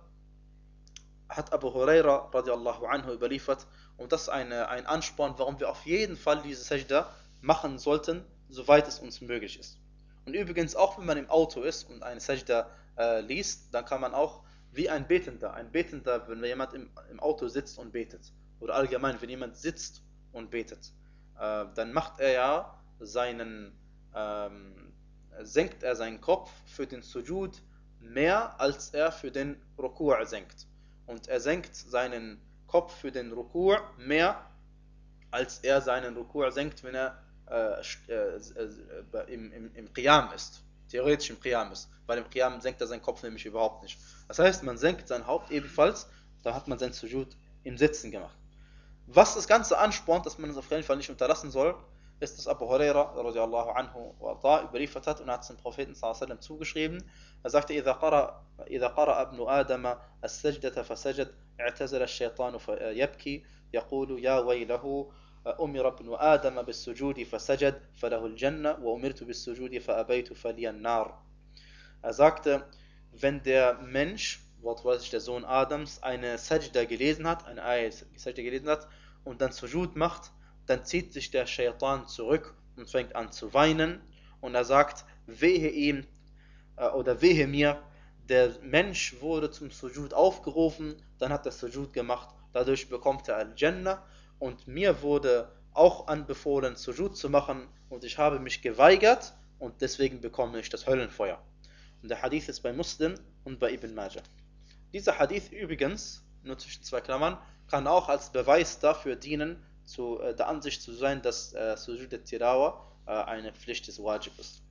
hat Abu Huraira radiallahu anhu überliefert, und das ist eine, ein Ansporn, warum wir auf jeden Fall diese Sajda machen sollten, soweit es uns möglich ist. Und übrigens auch, wenn man im Auto ist und eine Sajda äh, liest, dann kann man auch wie ein Betender, ein Betender, wenn jemand im, im Auto sitzt und betet, oder allgemein, wenn jemand sitzt und betet, äh, dann macht er ja seinen, ähm, senkt er seinen Kopf für den Sujud mehr, als er für den Ruku' senkt. Und er senkt seinen Kopf für den Ruku' mehr, als er seinen Ruku' senkt, wenn er äh, äh, äh, im, im, im Qiyam ist. Theoretisch im Qiyam ist. Weil im Qiyam senkt er seinen Kopf nämlich überhaupt nicht. Das heißt, man senkt sein Haupt ebenfalls, da hat man sein Sujud im Sitzen gemacht. Was das Ganze anspornt, dass man es auf jeden Fall nicht unterlassen soll, ist, dass Abu Huraira radiallahu anhu wa überliefert hat und hat es dem Propheten sallallahu alaihi wasallam zugeschrieben. Er sagte, إذا قرأ, إذا قرأ ابن آدم السجدة فسجد اعتزل الشيطان فيبكي يقول يا ويله أمر ابن آدم بالسجود فسجد فله الجنة وأمرت بالسجود فأبيت فلي النار. Er sagte, wenn der Mensch, wortwörtlich der Sohn Adams, eine Sajda gelesen hat, eine Ayat Sajda gelesen hat und dann Sujud macht, dann zieht sich der Shaitan zurück und fängt an zu weinen und er sagt, wehe ihm äh, oder wehe mir, der Mensch wurde zum Sujud aufgerufen, dann hat er Sujud gemacht, dadurch bekommt er Al-Jannah und mir wurde auch anbefohlen, Sujud zu machen und ich habe mich geweigert und deswegen bekomme ich das Höllenfeuer. Und der Hadith ist bei Muslim und bei Ibn Majah. Dieser Hadith übrigens, nur zwischen zwei Klammern, kann auch als Beweis dafür dienen, zu äh, der Ansicht zu sein, dass äh, Sujud al-Tilawa äh, eine Pflicht des Wajib ist.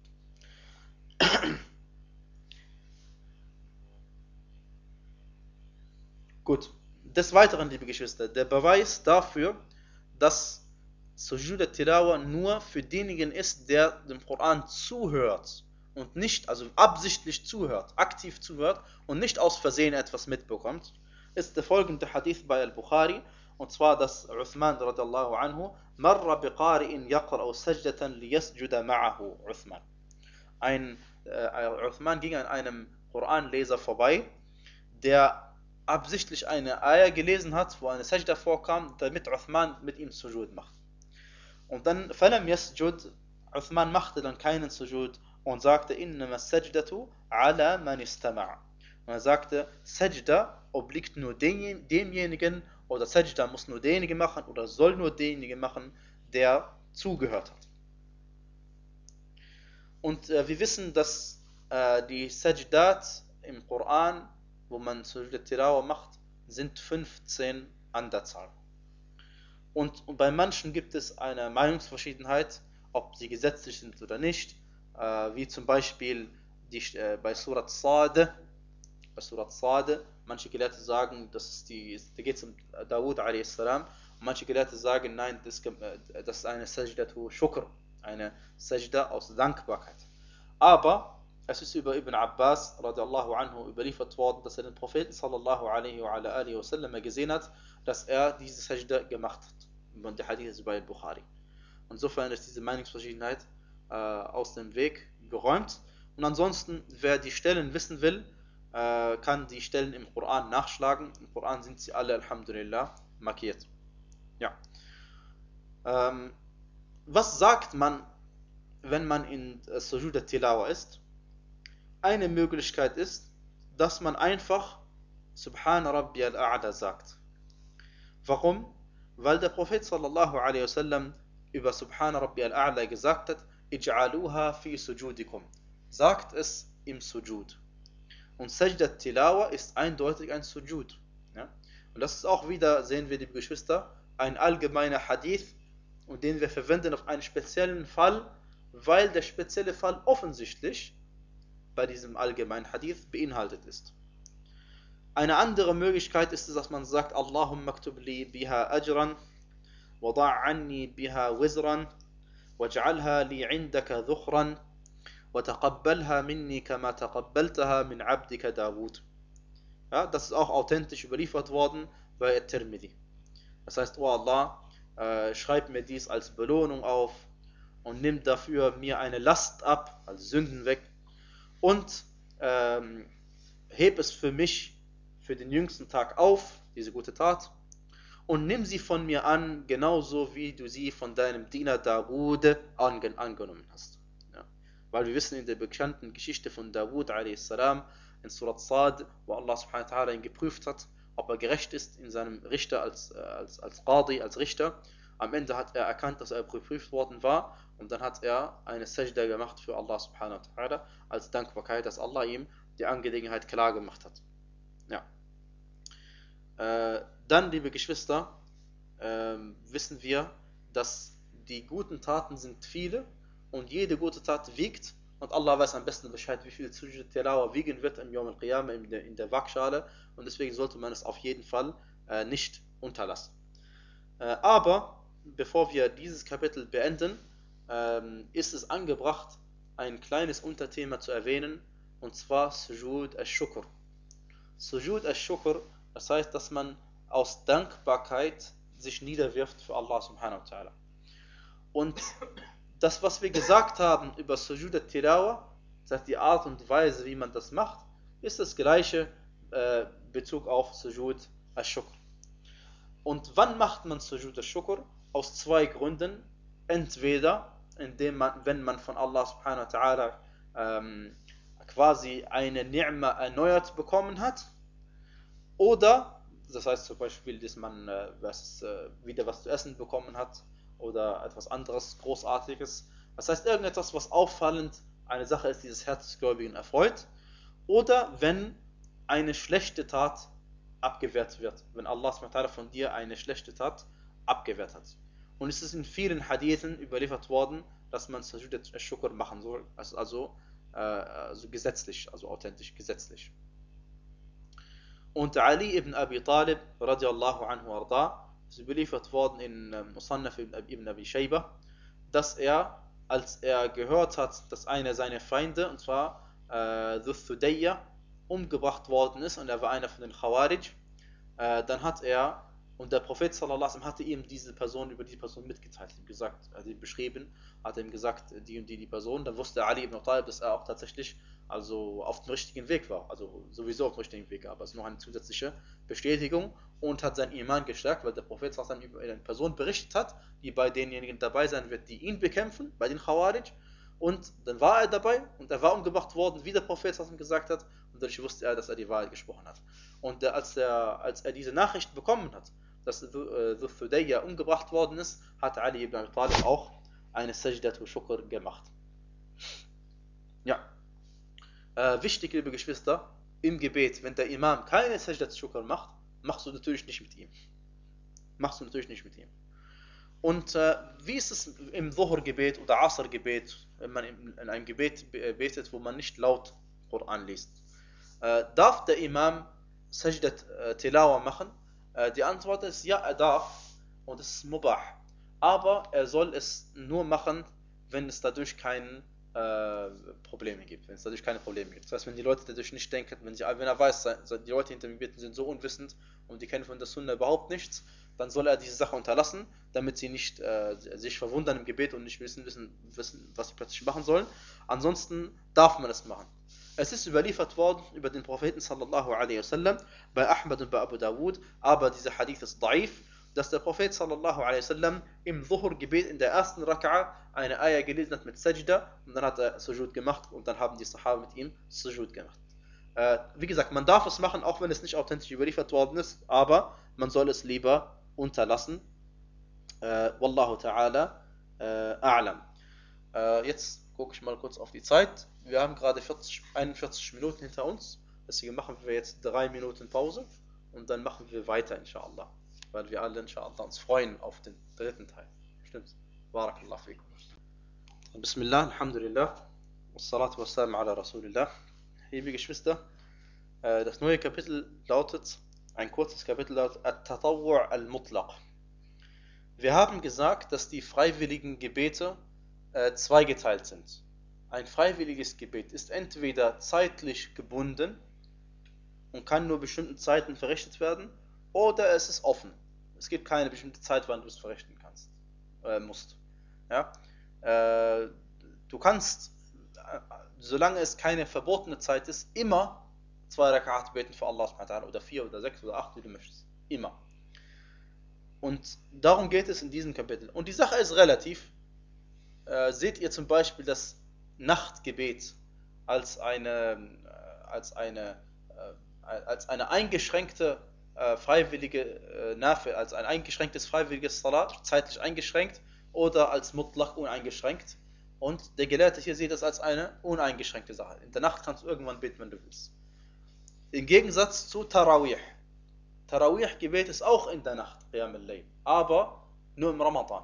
Gut, des Weiteren, liebe Geschwister, der Beweis dafür, dass Sujud al-Tilawa nur für denjenigen ist, der dem Koran zuhört und nicht, also absichtlich zuhört, aktiv zuhört und nicht aus Versehen etwas mitbekommt, ist der folgende Hadith bei Al-Bukhari, und zwar, dass Uthman radiallahu anhu marra biqari'in yaqra'u sajdatan liyasjuda ma'ahu Uthman. Ein äh, Uthman ging an einem Koranleser vorbei, der absichtlich eine Ayah gelesen hat, wo eine Sajda vorkam, damit Uthman mit ihm Sujud macht. Und dann, falam yasjud, Uthman machte dann keinen Sujud und sagte, innama sajdatu ala man istama'a. Und er sagte, Sajda obliegt nur demjenigen, oder Sajda muss nur derjenige machen oder soll nur derjenige machen, der zugehört hat. Und äh, wir wissen, dass äh, die Sajdat im Koran, wo man Sujood Tilawa macht, sind fünfzehn an der Zahl. Und, und bei manchen gibt es eine Meinungsverschiedenheit, ob sie gesetzlich sind oder nicht, äh, wie zum Beispiel die, äh, bei Surat Sad, bei Surat Sad, manche Gelehrte sagen, dass die, da geht es um Dawud a s. Und manche Gelehrte sagen, nein, das, das ist eine Sajdatu Shukr, eine Sajda aus Dankbarkeit. Aber es ist über Ibn Abbas radiallahu anhu überliefert worden, dass er den Propheten sallallahu alaihi wa alihi wa sallam gesehen hat, dass er diese Sajda gemacht hat. Und der Hadith ist bei Bukhari. Insofern ist diese Meinungsverschiedenheit äh, aus dem Weg geräumt. Und ansonsten, wer die Stellen wissen will, äh, kann die Stellen im Koran nachschlagen. Im Koran sind sie alle, alhamdulillah, markiert. Ja. Ähm, was sagt man, wenn man in äh, Sujood al-Tilawa ist? Eine Möglichkeit ist, dass man einfach Subhan Rabbi al-A'la sagt. Warum? Weil der Prophet sallallahu alaihi wasallam über Subhan Rabbi al-A'la gesagt hat, Ij'aluha fi sujudikum. Sagt es im Sujud. Und Sajdat Tilawa ist eindeutig ein Sujud. Ja? Und das ist auch wieder, sehen wir, liebe Geschwister, ein allgemeiner Hadith, und den wir verwenden auf einen speziellen Fall, weil der spezielle Fall offensichtlich bei diesem allgemeinen Hadith beinhaltet ist. Eine andere Möglichkeit ist es, dass man sagt, Allahumma aktub li biha ajran, wada' anni biha wizran, waj'alha li 'indaka dhukhran, wa taqabbalha minni kama taqabbaltaha min 'abdika Dawud. Ja, das ist auch authentisch überliefert worden bei At-Tirmidhi. Das heißt, oh Allah, äh, schreib mir dies als Belohnung auf und nimm dafür mir eine Last ab, also Sünden weg, und ähm, heb es für mich für den jüngsten Tag auf, diese gute Tat, und nimm sie von mir an, genauso wie du sie von deinem Diener Dawud angen angenommen hast. Ja. Weil wir wissen in der bekannten Geschichte von Dawud a s. in Surat Sad, wo Allah subhanahu wa ta'ala ihn geprüft hat, ob er gerecht ist in seinem Richter als, als, als Qadi, als Richter. Am Ende hat er erkannt, dass er geprüft worden war, und dann hat er eine Sajda gemacht für Allah subhanahu wa ta'ala als Dankbarkeit, dass Allah ihm die Angelegenheit klar gemacht hat. Ja. Äh, dann, liebe Geschwister, äh, wissen wir, dass die guten Taten sind viele und jede gute Tat wiegt, und Allah weiß am besten Bescheid, wie viel Sujood Tilawa wiegen wird im Yawm al-Qiyamah, in der, in der Waagschale, und deswegen sollte man es auf jeden Fall äh, nicht unterlassen. Äh, aber bevor wir dieses Kapitel beenden, ähm, ist es angebracht, ein kleines Unterthema zu erwähnen, und zwar Sujood al-Shukr. Sujood al-Shukr, das heißt, dass man aus Dankbarkeit sich niederwirft für Allah subhanahu wa ta'ala. Und das, was wir gesagt haben über Sujood al-Tilawa, das heißt die Art und Weise, wie man das macht, ist das gleiche äh, Bezug auf Sujood al-Shukr. Und wann macht man Sujood al-Shukr? Aus zwei Gründen. Entweder, indem man, wenn man von Allah subhanahu wa ta'ala ähm, quasi eine Ni'ma erneuert bekommen hat, oder, das heißt zum Beispiel, dass man äh, was, äh, wieder was zu essen bekommen hat, oder etwas anderes Großartiges. Das heißt, irgendetwas, was auffallend eine Sache ist, die das Herz des Gläubigen erfreut. Oder wenn eine schlechte Tat abgewehrt wird. Wenn Allah subhanahu wa ta'ala von dir eine schlechte Tat abgewehrt hat. Und es ist in vielen Hadithen überliefert worden, dass man Sujood al-Shukr machen soll. Also, also, äh, also gesetzlich, also authentisch, gesetzlich. Und Ali ibn Abi Talib, radiallahu anhu arda, ist überliefert worden in äh, Musannaf ibn Abi Shayba, dass er, als er gehört hat, dass einer seiner Feinde, und zwar äh, Dhuthudayya, umgebracht worden ist, und er war einer von den Khawarij, äh, dann hat er, und der Prophet sallallahu alaihi wasallam hatte ihm diese Person, über diese Person mitgeteilt, ihm gesagt, er hat ihn beschrieben, hat ihm gesagt, die und die die Person, dann wusste Ali ibn Talib, dass er auch tatsächlich also auf dem richtigen Weg war, also sowieso auf dem richtigen Weg, aber es ist noch eine zusätzliche Bestätigung, und hat sein Iman gestärkt, weil der Prophet sallallahu alaihi wasallam über eine Person berichtet hat, die bei denjenigen dabei sein wird, die ihn bekämpfen, bei den Khawarij, und dann war er dabei, und er war umgebracht worden, wie der Prophet sallallahu alaihi wasallam gesagt hat, und dadurch wusste er, dass er die Wahrheit gesprochen hat. Und der, als, der, als er diese Nachricht bekommen hat, dass Dhul Hudayya umgebracht worden ist, hat Ali ibn Abi Talib auch eine Sajdatu Shukr gemacht. Ja. Äh, wichtig, liebe Geschwister, im Gebet, wenn der Imam keine Sajdatu Shukr macht, machst du natürlich nicht mit ihm. Machst du natürlich nicht mit ihm. Und äh, wie ist es im Dhuhr-Gebet oder Asr-Gebet, wenn man in, in einem Gebet betet, wo man nicht laut Koran liest? Äh, darf der Imam Sajdat äh, Tilawa machen? Äh, die Antwort ist ja, er darf, und es ist Mubah. Aber er soll es nur machen, wenn es dadurch keine äh, Probleme gibt. Wenn es dadurch keine Probleme gibt. Das heißt, wenn die Leute dadurch nicht denken, wenn, sie, wenn er weiß, die Leute hinter dem Gebet sind so unwissend und die kennen von der Sunna überhaupt nichts, dann soll er diese Sache unterlassen, damit sie nicht äh, sich verwundern im Gebet und nicht wissen, wissen, wissen, was sie plötzlich machen sollen. Ansonsten darf man es machen. Es ist überliefert worden über den Propheten sallallahu alaihi wasallam bei Ahmad und bei Abu Dawud, aber dieser Hadith ist da'if, dass der Prophet sallallahu alaihi wasallam im Dhuhr-Gebet in der ersten Raka'a eine Ayah gelesen hat mit Sajda und dann hat er Sujud gemacht und dann haben die Sahaba mit ihm Sujud gemacht. Äh, wie gesagt, man darf es machen, auch wenn es nicht authentisch überliefert worden ist, aber man soll es lieber unterlassen. Äh, Wallahu ta'ala äh, a'lam. Äh, jetzt gucke ich mal kurz auf die Zeit. Wir haben gerade vierzig, einundvierzig Minuten hinter uns. Deswegen machen wir jetzt drei Minuten Pause und dann machen wir weiter, inshallah. Weil wir alle, inshallah, uns freuen auf den dritten Teil. Stimmt. Barakallah fikum. Bismillah, Alhamdulillah. Wassalatu wassalam ala Rasulillah. Liebe Geschwister, äh, das neue Kapitel lautet, ein kurzes Kapitel lautet At-Tatawwu' al-Mutlaq. Wir haben gesagt, dass die freiwilligen Gebete äh, zweigeteilt sind. Ein freiwilliges Gebet ist entweder zeitlich gebunden und kann nur bestimmten Zeiten verrichtet werden, oder es ist offen. Es gibt keine bestimmte Zeit, wann du es verrichten kannst, äh, musst. Ja? Äh, du kannst, äh, solange es keine verbotene Zeit ist, immer zwei Rak'at beten für Allah subhanahu wa ta'ala oder vier oder sechs oder acht, wie du möchtest. Immer. Und darum geht es in diesem Kapitel. Und die Sache ist relativ. Äh, seht ihr zum Beispiel das Nachtgebet als eine, äh, als eine, äh, als eine eingeschränkte äh, freiwillige äh, Nafil, als ein eingeschränktes freiwilliges Salat, zeitlich eingeschränkt, oder als Mutlaq uneingeschränkt. Und der Gelehrte hier sieht das als eine uneingeschränkte Sache. In der Nacht kannst du irgendwann beten, wenn du willst. Im Gegensatz zu Tarawih. Tarawih-Gebet ist auch in der Nacht, Qiyam al-Layl, aber nur im Ramadan.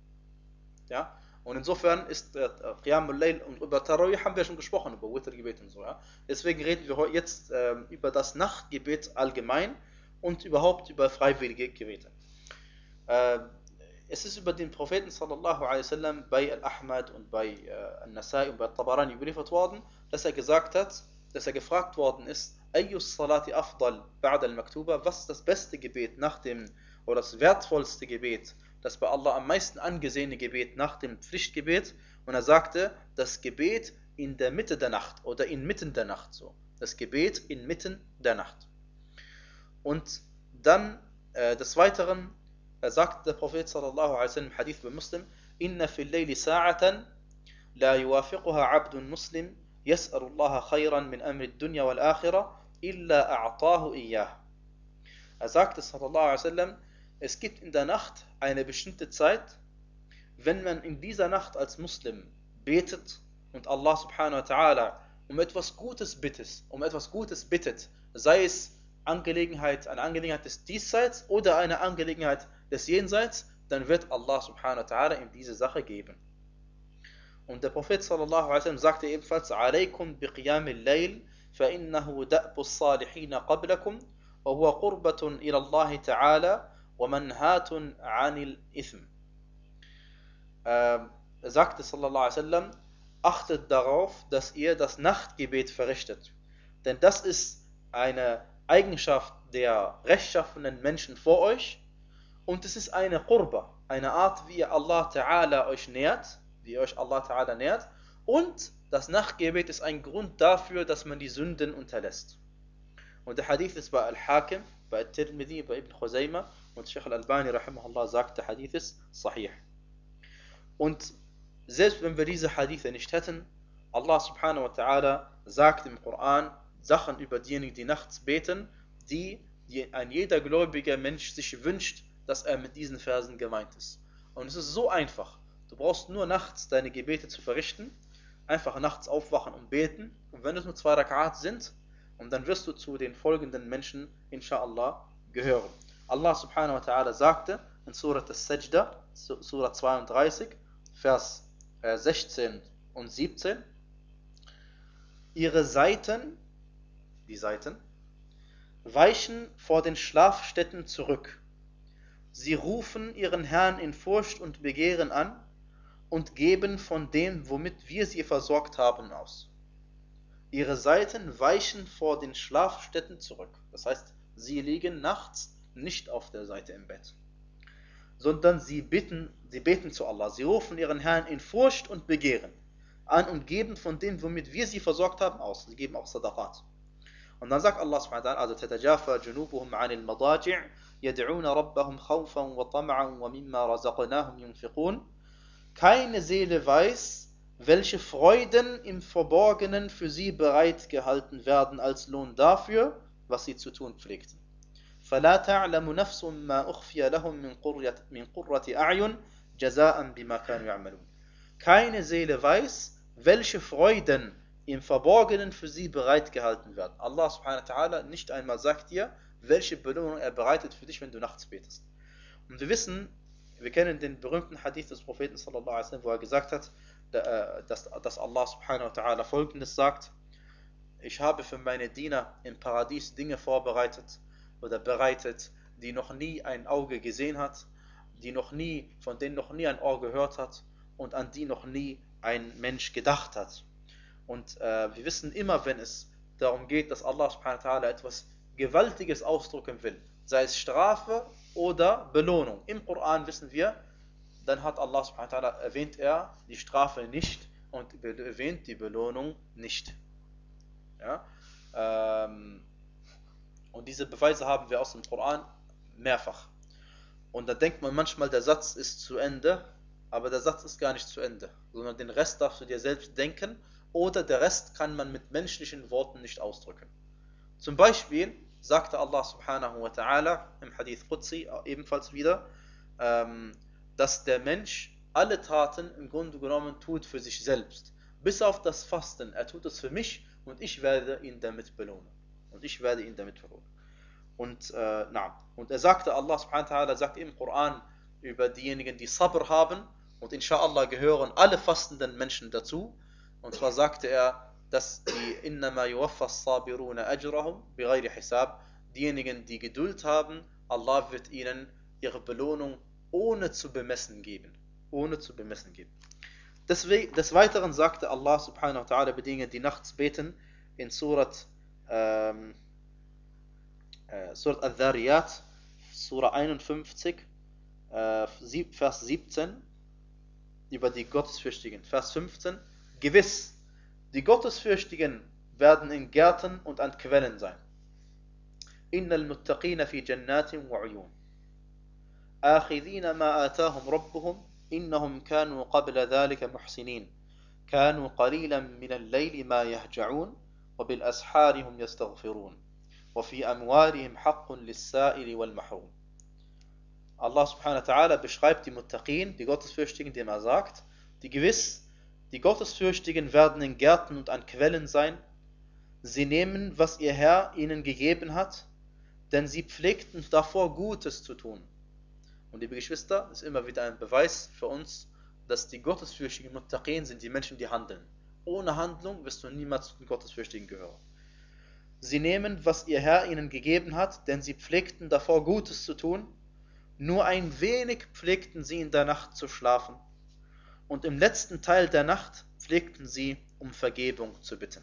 Ja? Und insofern ist äh, Qiyam al-Layl, und über Tarawih haben wir schon gesprochen, über Witr-Gebet und so. Ja? Deswegen reden wir jetzt äh, über das Nachtgebet allgemein und überhaupt über freiwillige Gebete. Äh, es ist über den Propheten sallallahu alaihi wasallam bei Al-Ahmad und bei äh, Al-Nasai und bei Tabarani überliefert worden, dass er gesagt hat, dass er gefragt worden ist, Ayyus Salati afdal ba'da al-Maktuba, was ist das beste Gebet nach dem, oder das wertvollste Gebet, das bei Allah am meisten angesehene Gebet nach dem Pflichtgebet? Und er sagte, das Gebet in der Mitte der Nacht oder inmitten der Nacht, so. Das Gebet inmitten der Nacht. Und dann äh, des Weiteren äh, sagt der Prophet sallallahu alaihi wasallam im Hadith bei Muslim, Inna fil layli sa'atan la yuwafiquha 'abdun muslim yas'alu Allah khayran min amri ad-dunya wal akhirah illa a'tahu iyyah. Er sagte sallallahu alaihi wasallam, es gibt in der Nacht eine bestimmte Zeit, wenn man in dieser Nacht als Muslim betet und Allah subhanahu wa ta'ala um etwas Gutes bittet, um etwas Gutes bittet, sei es Angelegenheit, eine Angelegenheit des Diesseits oder eine Angelegenheit des Jenseits, dann wird Allah subhanahu wa ta'ala ihm diese Sache geben. Und der Prophet sallallahu alaihi wasallam sagte ebenfalls, Alaykum biqiyam al-layl, fa innahu da'bu as-salihin qablakum, wa huwa qurbatun ila Allah ta'ala, wa manhatun 'anil ithm. Er sagte sallallahu alaihi wasallam, achtet darauf, dass ihr das Nachtgebet verrichtet. Denn das ist eine Eigenschaft der rechtschaffenen Menschen vor euch und es ist eine Qurba, eine Art, wie ihr Allah Ta'ala euch nähert, wie ihr euch Allah Ta'ala nähert, und das Nachtgebet ist ein Grund dafür, dass man die Sünden unterlässt. Und der Hadith ist bei Al-Hakim, bei Al-Tirmidhi, bei Ibn Khuzaymah und Sheikh Al-Albani rahimahullah sagt, der Hadith ist sahih. Und selbst wenn wir diese Hadithe nicht hätten, Allah subhanahu wa ta'ala sagt im Koran Sachen über diejenigen, die nachts beten, die die ein jeder gläubiger Mensch sich wünscht, dass er mit diesen Versen gemeint ist. Und es ist so einfach. Du brauchst nur nachts deine Gebete zu verrichten, einfach nachts aufwachen und beten. Und wenn es nur zwei Rakat sind, und dann wirst du zu den folgenden Menschen, inshallah, gehören. Allah subhanahu wa ta'ala sagte in Surat al-Sajda, Surah zweiunddreißig, Vers sechzehn und siebzehn, ihre Seiten, die Seiten, weichen vor den Schlafstätten zurück. Sie rufen ihren Herrn in Furcht und Begehren an und geben von dem, womit wir sie versorgt haben, aus. Ihre Seiten weichen vor den Schlafstätten zurück. Das heißt, sie liegen nachts nicht auf der Seite im Bett, sondern sie beten, sie beten zu Allah. Sie rufen ihren Herrn in Furcht und Begehren an und geben von dem, womit wir sie versorgt haben, aus. Sie geben auch Sadaqat. Und dann sagt Allah subhanahu wa ta'ala, also تتجافى جنوبهم عن المضاجع يدعون ربهم خوفا وطمعا ومما رزقناهم ينفقون. Keine Seele weiß, welche Freuden im Verborgenen für sie bereitgehalten werden als Lohn dafür, was sie zu tun pflegten. فلا تعلم نفس ما أخفي لهم من قرة من قرة أعين جزاء بما كانوا يعملون. Keine Seele weiß, welche Freuden im Verborgenen für sie bereitgehalten werden. Allah subhanahu wa ta'ala nicht einmal sagt dir, welche Belohnung er bereitet für dich, wenn du nachts betest. Und wir wissen, wir kennen den berühmten Hadith des Propheten sallallahu alaihi wasallam, wo er gesagt hat, dass, dass Allah subhanahu wa ta'ala folgendes sagt: Ich habe für meine Diener im Paradies Dinge vorbereitet oder bereitet, die noch nie ein Auge gesehen hat, die noch nie, von denen noch nie ein Ohr gehört hat und an die noch nie ein Mensch gedacht hat. Und äh, wir wissen immer, wenn es darum geht, dass Allah subhanahu wa ta'ala etwas Gewaltiges ausdrücken will, sei es Strafe oder Belohnung. Im Koran wissen wir, dann hat Allah subhanahu wa ta'ala erwähnt er die Strafe nicht und erwähnt die Belohnung nicht. Ja? Ähm, und diese Beweise haben wir aus dem Koran mehrfach. Und da denkt man manchmal, der Satz ist zu Ende, aber der Satz ist gar nicht zu Ende, sondern den Rest darfst du dir selbst denken, oder der Rest kann man mit menschlichen Worten nicht ausdrücken. Zum Beispiel sagte Allah subhanahu wa ta'ala im Hadith Qudsi ebenfalls wieder, ähm, dass der Mensch alle Taten im Grunde genommen tut für sich selbst, bis auf das Fasten. Er tut es für mich und ich werde ihn damit belohnen. Und ich werde ihn damit belohnen. Und, äh, na, und er sagte, Allah subhanahu wa ta'ala sagt im Koran über diejenigen, die Sabr haben, und inshallah gehören alle fastenden Menschen dazu. Und zwar sagte er, dass die innama yuwaffa as-sabiruna ajrahum bighayri hisab, diejenigen, die Geduld haben, Allah wird ihnen ihre Belohnung ohne zu bemessen geben. Ohne zu bemessen geben. Deswegen, des Weiteren sagte Allah subhanahu wa ta'ala bei denen, die nachts beten, in Surat, ähm, äh, Surat Al-Dhariyat, Surah einundfünfzig, äh, Vers siebzehn, über die Gottesfürchtigen. Vers fünfzehn, gewiss, die Gottesfürchtigen werden in Gärten und an Quellen sein. Innal muttaqina fi jannatin wa uyun. آخذين ما آتاهم ربهم إنهم كانوا قبل ذلك محسنين كانوا قليلا من الليل ما يهجعون وبالأسحار هم يستغفرون وفي أموالهم حق للسائل والمحروم. Allah subhanahu wa ta'ala beschreibt die Muttaqin, die Gottesfürchtigen, indem er sagt, die gewiss, die Gottesfürchtigen werden in Gärten und an Quellen sein. Sie nehmen, was ihr Herr ihnen gegeben hat, denn sie pflegten davor Gutes zu tun. Und liebe Geschwister, ist immer wieder ein Beweis für uns, dass die Gottesfürchtigen Muttaqin sind die Menschen, die handeln. Ohne Handlung wirst du niemals zu den Gottesfürchtigen gehören. Sie nehmen, was ihr Herr ihnen gegeben hat, denn sie pflegten davor Gutes zu tun. Nur ein wenig pflegten sie in der Nacht zu schlafen. Und im letzten Teil der Nacht pflegten sie, um Vergebung zu bitten.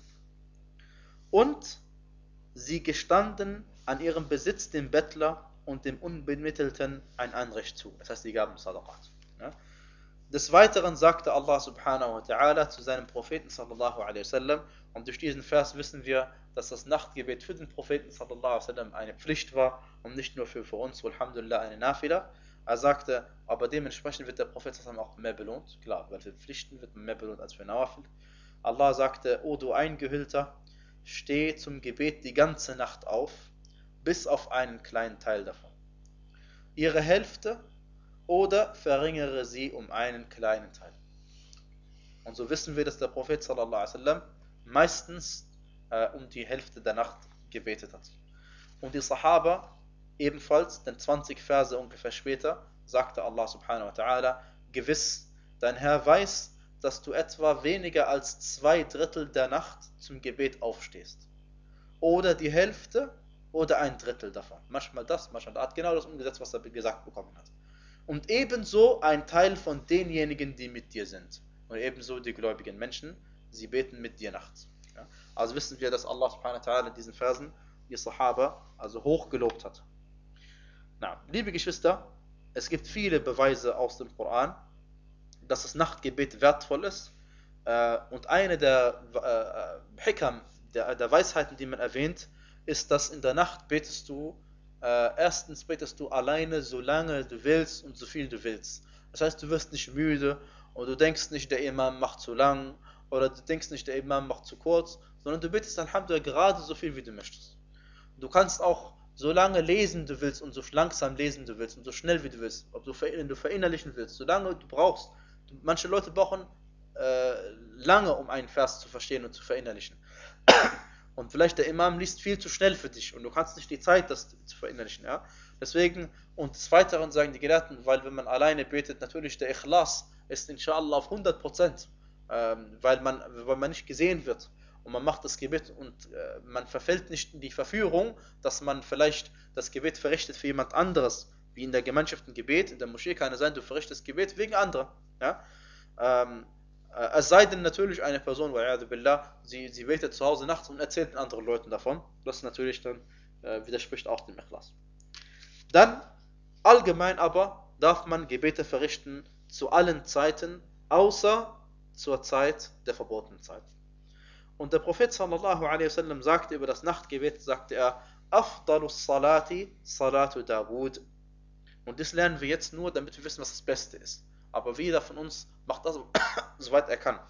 Und sie gestanden an ihrem Besitz dem Bettler und dem Unbemittelten ein Anrecht zu. Das heißt, sie gaben Sadaqat. Ja? Des Weiteren sagte Allah subhanahu wa ta'ala zu seinem Propheten sallallahu alaihi wasallam, und durch diesen Vers wissen wir, dass das Nachtgebet für den Propheten sallallahu alaihi wasallam eine Pflicht war und nicht nur für, für uns, alhamdulillah, eine Nafila. Er sagte, aber dementsprechend wird der Prophet sallallahu alaihi wasallam auch mehr belohnt. Klar, weil für Pflichten wird man mehr belohnt als für Nawafil. Allah sagte, O du Eingehüllter, steh zum Gebet die ganze Nacht auf bis auf einen kleinen Teil davon. Ihre Hälfte oder verringere sie um einen kleinen Teil. Und so wissen wir, dass der Prophet sallallahu alaihi wasallam meistens äh, um die Hälfte der Nacht gebetet hat. Und die Sahaba ebenfalls, denn zwanzig Verse ungefähr später, sagte Allah subhanahu wa ta'ala, gewiss, dein Herr weiß, dass du etwa weniger als zwei Drittel der Nacht zum Gebet aufstehst. Oder die Hälfte oder ein Drittel davon. Manchmal das, manchmal das. Er hat genau das umgesetzt, was er gesagt bekommen hat. Und ebenso ein Teil von denjenigen, die mit dir sind. Und ebenso die gläubigen Menschen, sie beten mit dir nachts. Ja? Also wissen wir, dass Allah subhanahu wa ta'ala in diesen Versen die Sahaba also hoch gelobt hat. Na, liebe Geschwister, es gibt viele Beweise aus dem Koran, dass das Nachtgebet wertvoll ist. Äh, und eine der äh, Hikam, der, der Weisheiten, die man erwähnt, ist, dass in der Nacht betest du, äh, erstens betest du alleine, solange du willst und so viel du willst. Das heißt, du wirst nicht müde und du denkst nicht, der Imam macht zu lang oder du denkst nicht, der Imam macht zu kurz, sondern du betest Alhamdulillah gerade so viel, wie du möchtest. Du kannst auch so lange lesen du willst und so langsam lesen du willst und so schnell wie du willst, ob du, ver du verinnerlichen willst, solange du brauchst. Du, manche Leute brauchen äh, lange, um einen Vers zu verstehen und zu verinnerlichen. Und vielleicht der Imam liest viel zu schnell für dich und du kannst nicht die Zeit, das zu verinnerlichen. Ja? Deswegen, und des Weiteren sagen die Gelehrten, weil wenn man alleine betet, natürlich der Ikhlas ist inshallah auf hundert Prozent, ähm, weil, man, weil man nicht gesehen wird. Und man macht das Gebet und äh, man verfällt nicht in die Verführung, dass man vielleicht das Gebet verrichtet für jemand anderes, wie in der Gemeinschaft ein Gebet. In der Moschee kann es sein, du verrichtest Gebet wegen anderer. Ja? Ähm, äh, es sei denn natürlich eine Person, billah, sie, sie betet zu Hause nachts und erzählt anderen Leuten davon. Das natürlich dann äh, widerspricht auch dem Ikhlas. Dann, allgemein aber, darf man Gebete verrichten zu allen Zeiten, außer zur Zeit der verbotenen Zeit. Und der Prophet sallallahu alaihi wasallam sagte über das Nachtgebet, sagte er, Afdalus Salati Salatu Dawud. Und das lernen wir jetzt nur, damit wir wissen, was das Beste ist. Aber jeder von uns macht das, soweit er kann.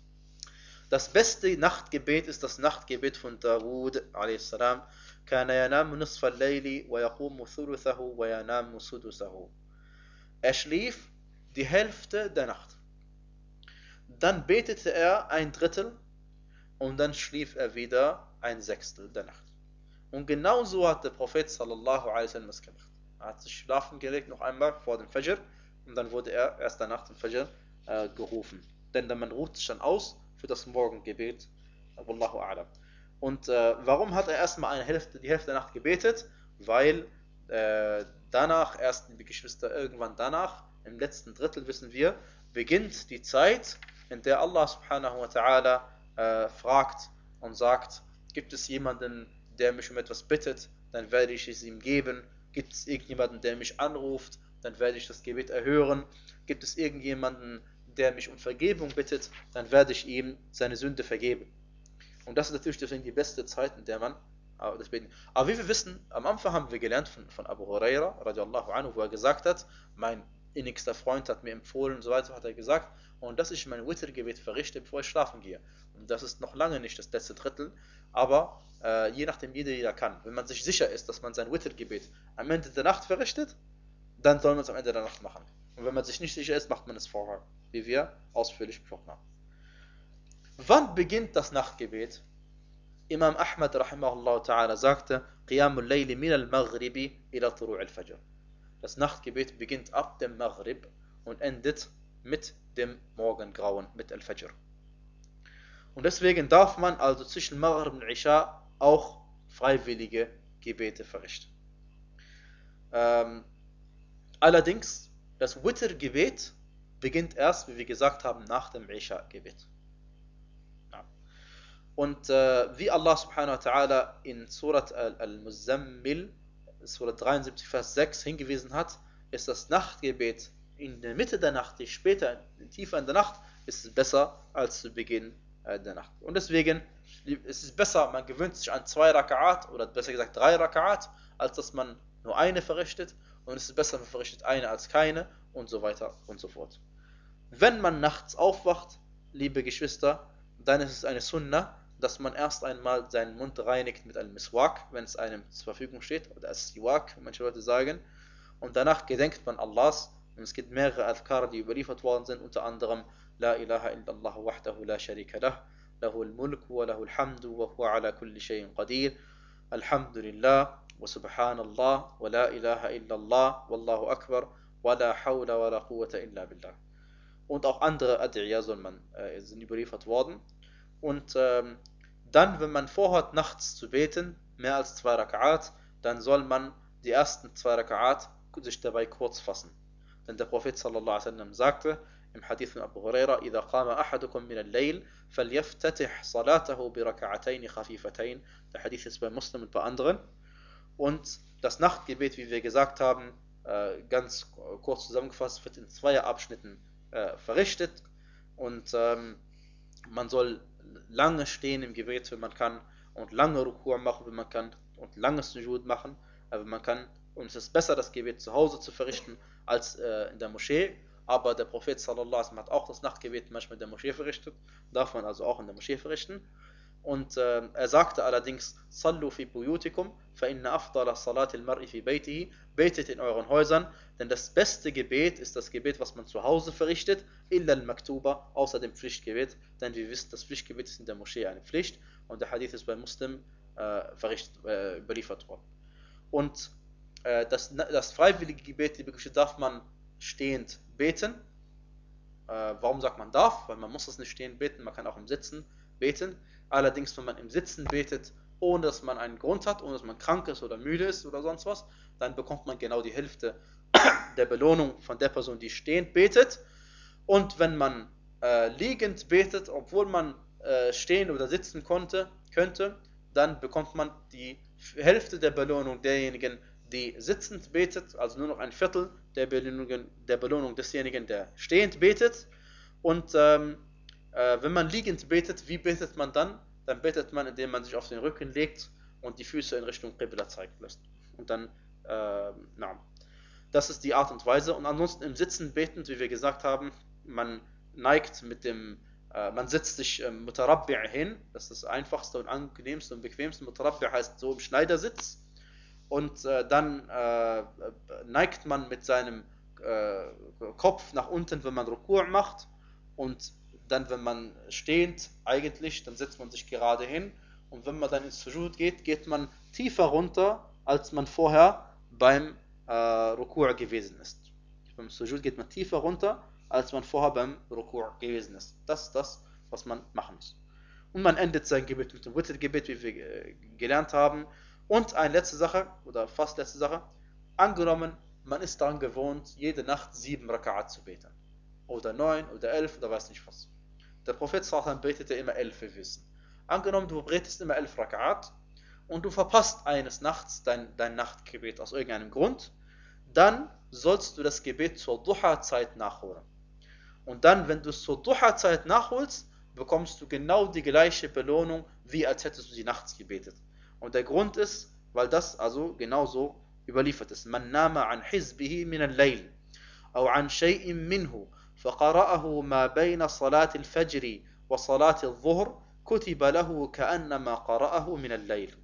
Das beste Nachtgebet ist das Nachtgebet von Dawud alaihi salam. Kana yanamu nisfa al-layli wa yaqumu thuluthahu wa yanamu sudusahu. Er schlief die Hälfte der Nacht. Dann betete er ein Drittel und dann schlief er wieder ein Sechstel der Nacht. Und genauso hat der Prophet sallallahu alaihi wasallam es gemacht. Er hat sich schlafen gelegt noch einmal vor dem Fajr und dann wurde er erst danach dem Fajr äh, gerufen. Denn man ruht sich dann aus für das Morgengebet. Wallahu a'lam. Und äh, warum hat er erstmal eine Hälfte, die Hälfte der Nacht gebetet? Weil äh, danach, erst liebe Geschwister, irgendwann danach, im letzten Drittel wissen wir, beginnt die Zeit, in der Allah subhanahu wa ta'ala äh, fragt und sagt, gibt es jemanden, der mich um etwas bittet, dann werde ich es ihm geben. Gibt es irgendjemanden, der mich anruft, dann werde ich das Gebet erhören. Gibt es irgendjemanden, der mich um Vergebung bittet, dann werde ich ihm seine Sünde vergeben. Und das ist natürlich deswegen die beste Zeit, in der man äh, das beten. Aber wie wir wissen, am Anfang haben wir gelernt von, von Abu Huraira, radiallahu anhu, wo er gesagt hat, mein innigster Freund hat mir empfohlen und so weiter, hat er gesagt, und dass ich mein Witr-Gebet verrichte, bevor ich schlafen gehe. Und das ist noch lange nicht das letzte Drittel, aber äh, je nachdem jeder, jeder kann. Wenn man sich sicher ist, dass man sein Witr-Gebet am Ende der Nacht verrichtet, dann soll man es am Ende der Nacht machen. Und wenn man sich nicht sicher ist, macht man es vorher, wie wir ausführlich besprochen haben. Wann beginnt das Nachtgebet? Imam Ahmad rahimahullah ta'ala sagte, Qiyamul Layli min al-Maghribi ila Turu' al-Fajr. Das Nachtgebet beginnt ab dem Maghrib und endet mit dem Morgengrauen, mit Al-Fajr. Und deswegen darf man also zwischen Maghrib und Isha auch freiwillige Gebete verrichten. Ähm, allerdings, das Witr-Gebet beginnt erst, wie wir gesagt haben, nach dem Isha-Gebet. Ja. Und äh, wie Allah subhanahu wa ta'ala in Surat Al-Muzammil, Surat dreiundsiebzig, Vers sechs hingewiesen hat, ist das Nachtgebet in der Mitte der Nacht, die später, tiefer in der Nacht, ist es besser als zu Beginn äh, der Nacht. Und deswegen ist es besser, man gewöhnt sich an zwei Raka'at, oder besser gesagt drei Raka'at, als dass man nur eine verrichtet. Und es ist besser, man verrichtet eine als keine, und so weiter und so fort. Wenn man nachts aufwacht, liebe Geschwister, dann ist es eine Sunnah, dass man erst einmal seinen Mund reinigt mit einem Miswak, wenn es einem zur Verfügung steht, oder As-Siwak, wie manche Leute sagen. Und danach gedenkt man Allahs. Und es gibt mehrere Adhkar, die überliefert worden sind, unter anderem La ilaha illallah wahdahu la sharika lah, lahu al-mulku wa lahu al-hamdu wa huwa ala kulli shay'in qadir, alhamdulillah wa subhanallah wa la ilaha illallah wallahu akbar wa la hawla wa la quwwata illa billah. Und auch andere Ad'iyah soll man, äh, sind überliefert worden. Und ähm, dann, wenn man vorhat, nachts zu beten, mehr als zwei Raka'at, dann soll man die ersten zwei Raka'at sich dabei kurz fassen. Denn der Prophet sallallahu alaihi wasallam sagte im Hadith von Abu Huraira: إذا قام أحدكم من الليل فليفتتح صلاته بركعتين خفيفتين. Der Hadith ist bei Muslim und bei anderen. Und das Nachtgebet, wie wir gesagt haben, äh, ganz kurz zusammengefasst, wird in zwei Abschnitten äh, verrichtet. Und ähm, man soll lange stehen im Gebet, wenn man kann, und lange Ruku' machen, wenn man kann, und lange Sujud machen, wenn man kann. Und es ist besser, das Gebet zu Hause zu verrichten, als äh, in der Moschee. Aber der Prophet sallallahu alaihi wasallam hat auch das Nachtgebet manchmal in der Moschee verrichtet. Darf man also auch in der Moschee verrichten. Und äh, er sagte allerdings: Sallu fi buyutikum, fa inna afdala salati al-mar'i fi baytihi. Betet in euren Häusern, denn das beste Gebet ist das Gebet, was man zu Hause verrichtet, illa al-maktuba, außer dem Pflichtgebet. Denn wir wissen, das Pflichtgebet ist in der Moschee eine Pflicht. Und der Hadith ist bei Muslim äh, verrichtet, äh, überliefert worden. Und äh, das, das freiwillige Gebet, die Gebete, darf man stehend beten. Äh, warum sagt man darf? Weil man muss es nicht stehend beten, man kann auch im Sitzen beten. Allerdings, wenn man im Sitzen betet, ohne dass man einen Grund hat, ohne dass man krank ist oder müde ist oder sonst was, dann bekommt man genau die Hälfte der Belohnung von der Person, die stehend betet. Und wenn man äh, liegend betet, obwohl man äh, stehen oder sitzen konnte, könnte, dann bekommt man die Hälfte der Belohnung derjenigen, die sitzend betet, also nur noch ein Viertel der Belohnung, der Belohnung desjenigen, der stehend betet. Und ähm, äh, wenn man liegend betet, wie betet man dann? Dann betet man, indem man sich auf den Rücken legt und die Füße in Richtung Qibla zeigen lässt. Und dann, äh, na, das ist die Art und Weise. Und ansonsten im Sitzen betend, wie wir gesagt haben, man neigt mit dem, äh, man setzt sich äh, Mutarabbi' hin, das ist das einfachste und angenehmste und bequemste. Mutarabbi' heißt so im Schneidersitz. Und äh, dann äh, neigt man mit seinem äh, Kopf nach unten, wenn man Ruku' macht. Und dann, wenn man stehend eigentlich, dann setzt man sich gerade hin. Und wenn man dann ins Sujud geht, geht man tiefer runter, als man vorher beim äh, Ruku' gewesen ist. Beim Sujud geht man tiefer runter, als man vorher beim Ruku' gewesen ist. Das ist das, was man machen muss. Und man endet sein Gebet mit dem Witr-Gebet, wie wir äh, gelernt haben. Und eine letzte Sache, oder fast letzte Sache, angenommen, man ist daran gewohnt, jede Nacht sieben Raka'at zu beten. Oder neun, oder elf, oder weiß nicht was. Der Prophet sallallahu alaihi wasallam betete immer elf, wir wissen. Angenommen, du betest immer elf Raka'at und du verpasst eines Nachts dein, dein Nachtgebet aus irgendeinem Grund, dann sollst du das Gebet zur Duha-Zeit nachholen. Und dann, wenn du es zur Duha-Zeit nachholst, bekommst du genau die gleiche Belohnung, wie als hättest du sie nachts gebetet. Und der Grund ist, weil das also genauso überliefert ist. Man nama an hizbihi min al-layl, aw an shay'in minhu, فقرأه ما بين صلاة الفجر وصلاة الظهر كتب له كأنما قرأه من الليل.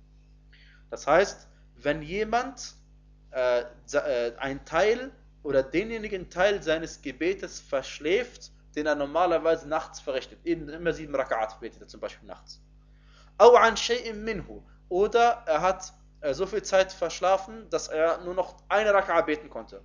Das heißt, wenn jemand äh, ein Teil oder denjenigen Teil seines Gebetes verschläft, den er normalerweise nachts verrichtet, immer sieben Raka'at betet er zum Beispiel nachts. أو عن شيء منه, oder er hat äh, so viel Zeit verschlafen, dass er nur noch eine Raka'a beten konnte.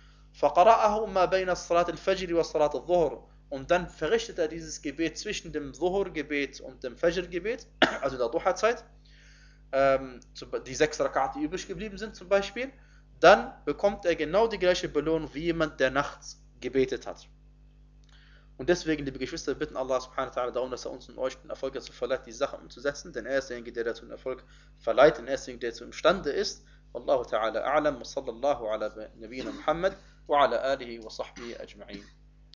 فقرأه ما بين صلاة الفجر وصلاة الظهر, und dann verrichtet er dieses Gebet zwischen dem Zuhur-Gebet und dem Fajr-Gebet, also der Duha-Zeit, ähm, die sechs Raka'at, die übrig geblieben sind zum Beispiel, dann bekommt er genau die gleiche Belohnung wie jemand, der nachts gebetet hat. Und deswegen, liebe Geschwister, bitten Allah subhanahu wa ta'ala darum, dass er uns und euch den Erfolg dazu verleiht, die Sachen umzusetzen, denn er ist derjenige, der dazu den Erfolg verleiht, denn er ist derjenige, der dazu imstande ist. Wallahu ta'ala a'lam, wa sallallahu ala nabiyyina Muhammad wa ala alihi wa sahbihi ajma'in.